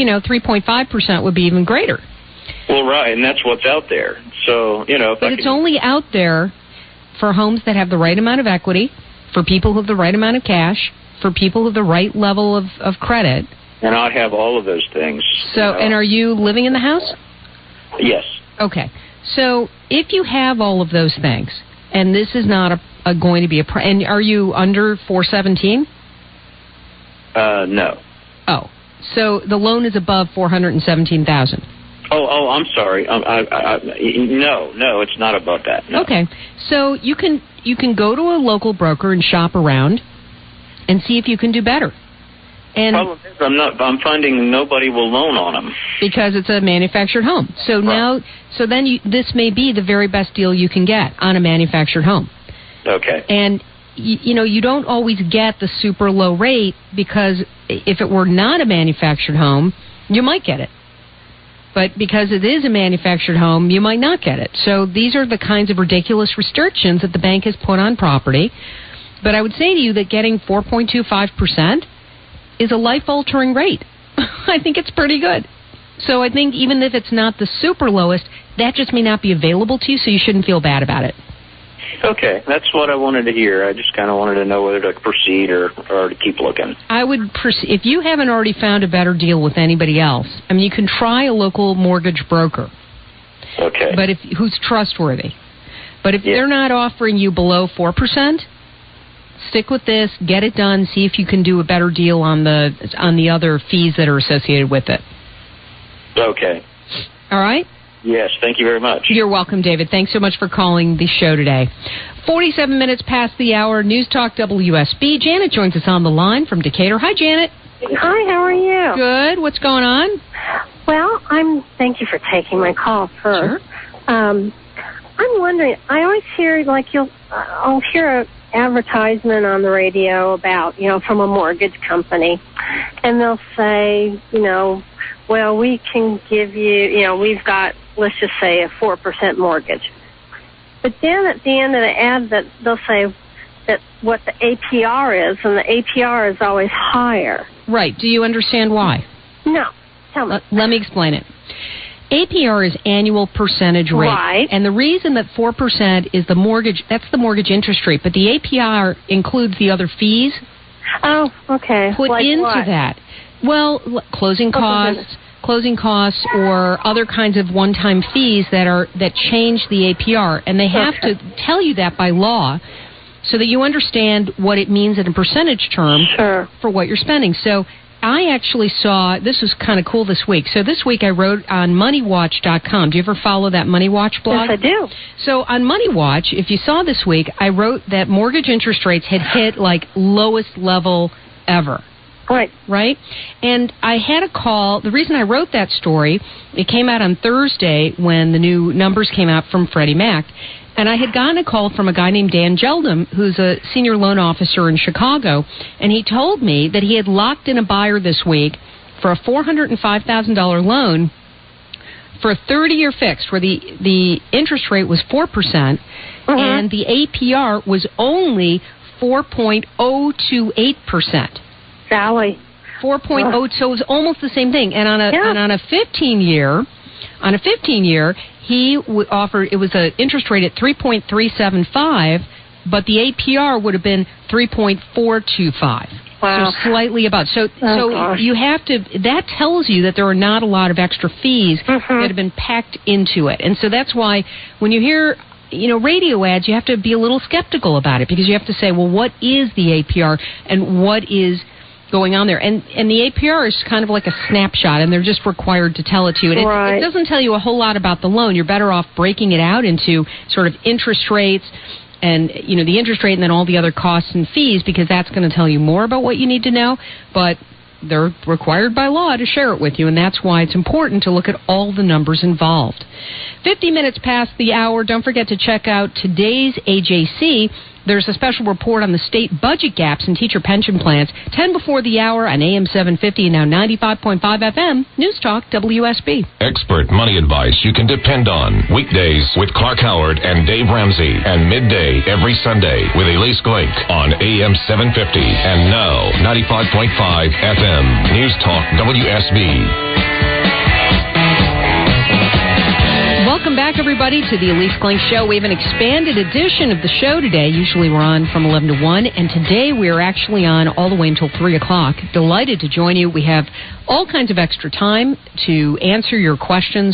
3.5% would be even greater. Well, right, and that's what's out there. So, but it's only out there for homes that have the right amount of equity, for people who have the right amount of cash, for people who have the right level of credit. And I have all of those things. So, and are you living in the house? Yes. Okay. So, if you have all of those things, and this is not going to be and are you under 417? No. Oh, so the loan is above $417,000. Oh, I'm sorry. No, it's not above that. No. Okay, so you can go to a local broker and shop around, and see if you can do better. And problem is, I'm finding nobody will loan on them because it's a manufactured home. So right. This may be the very best deal you can get on a manufactured home. Okay. And you don't always get the super low rate, because if it were not a manufactured home, you might get it. But because it is a manufactured home, you might not get it. So these are the kinds of ridiculous restrictions that the bank has put on property. But I would say to you that getting 4.25% is a life-altering rate. I think it's pretty good. So I think even if it's not the super lowest, that just may not be available to you, so you shouldn't feel bad about it. Okay, that's what I wanted to hear. I just kind of wanted to know whether to proceed or to keep looking. I would proceed. If you haven't already found a better deal with anybody else, I mean, you can try a local mortgage broker. Okay. But who's trustworthy. But if they're not offering you below 4%, stick with this, get it done, see if you can do a better deal on the other fees that are associated with it. Okay. All right? Yes, thank you very much. You're welcome, David. Thanks so much for calling the show today. 47 minutes past the hour, News Talk WSB. Janet joins us on the line from Decatur. Hi, Janet. Hi, how are you? Good. What's going on? Well, thank you for taking my call first. Sure. I'm wondering, I always hear, I'll hear an advertisement on the radio about, from a mortgage company, and they'll say, well, we can give you, we've got, let's just say, a 4% mortgage. But then at the end of the ad, that they'll say that what the APR is, and the APR is always higher. Right. Do you understand why? No. Tell me. Let me explain it. APR is annual percentage rate. Right. And the reason that 4% is the mortgage, that's the mortgage interest rate, but the APR includes the other fees. Oh, okay. Put like into what? that. Well, closing costs or other kinds of one-time fees that change the APR, and they have to tell you that by law so that you understand what it means in a percentage term for what you're spending. So I actually saw, this was kind of cool this week. So this week I wrote on MoneyWatch.com. Do you ever follow that MoneyWatch blog? Yes, I do. So on MoneyWatch, if you saw this week, I wrote that mortgage interest rates had hit lowest level ever. Right? And I had a call. The reason I wrote that story, it came out on Thursday when the new numbers came out from Freddie Mac. And I had gotten a call from a guy named Dan Geldum, who's a senior loan officer in Chicago, and he told me that he had locked in a buyer this week for a $405,000 loan for a 30-year fixed, where the interest rate was 4%, and the APR was only 4.028%. Sally. 4.0, so it was almost the same thing. And on a 15-year, he offered, it was an interest rate at 3.375, but the APR would have been 3.425. Wow. So slightly above. So you have to, that tells you that there are not a lot of extra fees that have been packed into it. And so that's why when you hear, radio ads, you have to be a little skeptical about it, because you have to say, well, what is the APR and what is going on there? And the APR is kind of like a snapshot, and they're just required to tell it to you. And it doesn't tell you a whole lot about the loan. You're better off breaking it out into sort of interest rates and, the interest rate and then all the other costs and fees, because that's going to tell you more about what you need to know. But they're required by law to share it with you, and that's why it's important to look at all the numbers involved. 50 minutes past the hour. Don't forget to check out today's AJC. There's a special report on the state budget gaps in teacher pension plans. 10 before the hour on AM 750 and now 95.5 FM. News Talk WSB. Expert money advice you can depend on. Weekdays with Clark Howard and Dave Ramsey, and midday every Sunday with Elise Glink on AM 750 and now 95.5 FM. News Talk WSB. Welcome back, everybody, to the Elise Glink Show. We have an expanded edition of the show today. Usually we're on from 11 to 1, and today we are actually on all the way until 3 o'clock. Delighted to join you. We have all kinds of extra time to answer your questions.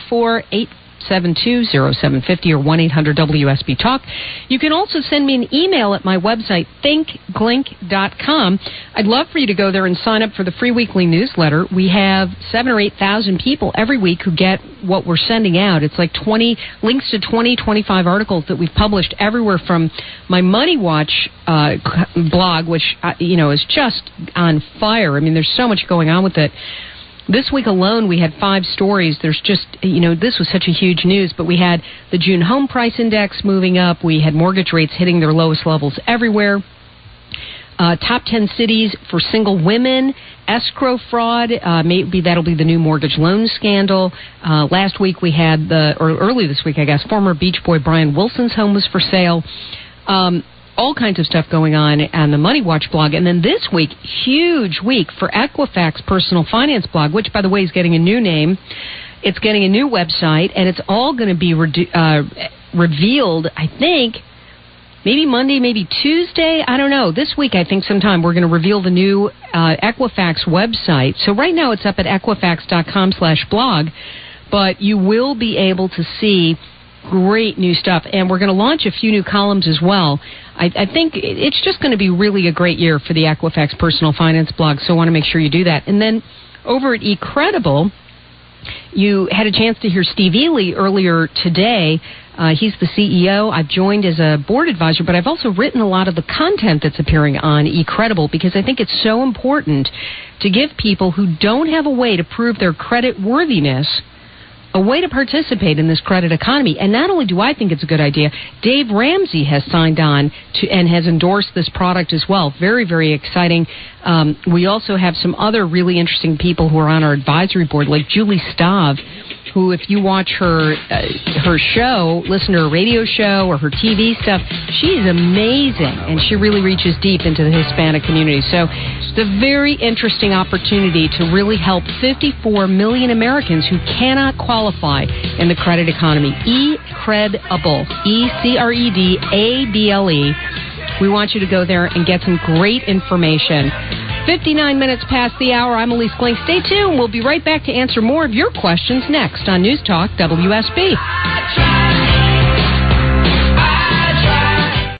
404-872-0750 or 1-800-WSB-TALK. You can also send me an email at my website, thinkglink.com. I'd love for you to go there and sign up for the free weekly newsletter. We have 7,000 or 8,000 people every week who get what we're sending out. It's like 20 links to 25 articles that we've published everywhere from my Money Watch blog, which, is just on fire. I mean, there's so much going on with it. This week alone, we had 5 stories. There's just, this was such a huge news, but we had the June home price index moving up. We had mortgage rates hitting their lowest levels everywhere. Top 10 cities for single women, escrow fraud, maybe that'll be the new mortgage loan scandal. Last week we had early this week, I guess, former Beach Boy Brian Wilson's home was for sale. All kinds of stuff going on the Money Watch blog. And then this week, huge week for Equifax Personal Finance blog, which, by the way, is getting a new name. It's getting a new website, and it's all going to be revealed, I think, maybe Monday, maybe Tuesday. I don't know. This week, I think sometime, we're going to reveal the new Equifax website. So right now, it's up at Equifax.com/blog, but you will be able to see great new stuff, and we're going to launch a few new columns as well. I think it's just going to be really a great year for the Equifax Personal Finance blog, so I want to make sure you do that. And then over at eCredible, you had a chance to hear Steve Ely earlier today. He's the CEO. I've joined as a board advisor, but I've also written a lot of the content that's appearing on eCredible, because I think it's so important to give people who don't have a way to prove their credit worthiness a way to participate in this credit economy. And not only do I think it's a good idea, Dave Ramsey has signed on to and has endorsed this product as well. Very, very exciting. We also have some other really interesting people who are on our advisory board, like Julie Stav, who, if you watch her show, listen to her radio show or her TV stuff, she's amazing, and she really reaches deep into the Hispanic community. So it's a very interesting opportunity to really help 54 million Americans who cannot qualify in the credit economy. eCredable, eCredable. We want you to go there and get some great information. 59 minutes past the hour. I'm Elise Glink. Stay tuned. We'll be right back to answer more of your questions next on News Talk WSB.